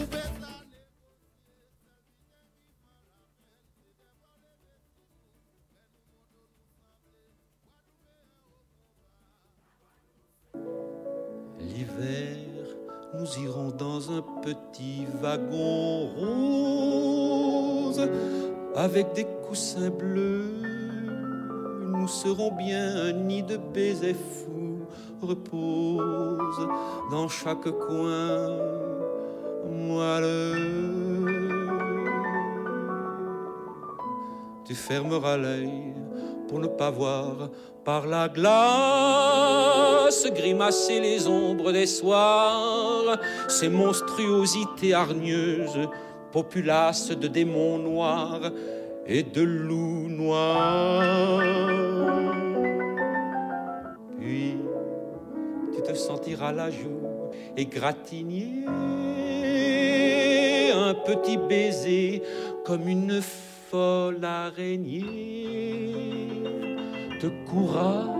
L'hiver, nous irons dans un petit wagon rose avec des coussins bleus. Nous serons bien un nid de baisers fous. Repose dans chaque coin moelleux. Tu fermeras l'œil pour ne pas voir par la glace grimacer les ombres des soirs, ces monstruosités hargneuses, populaces de démons noirs et de loups noirs. Puis tu te sentiras la joue égratigner, un petit baiser comme une folle araignée te courra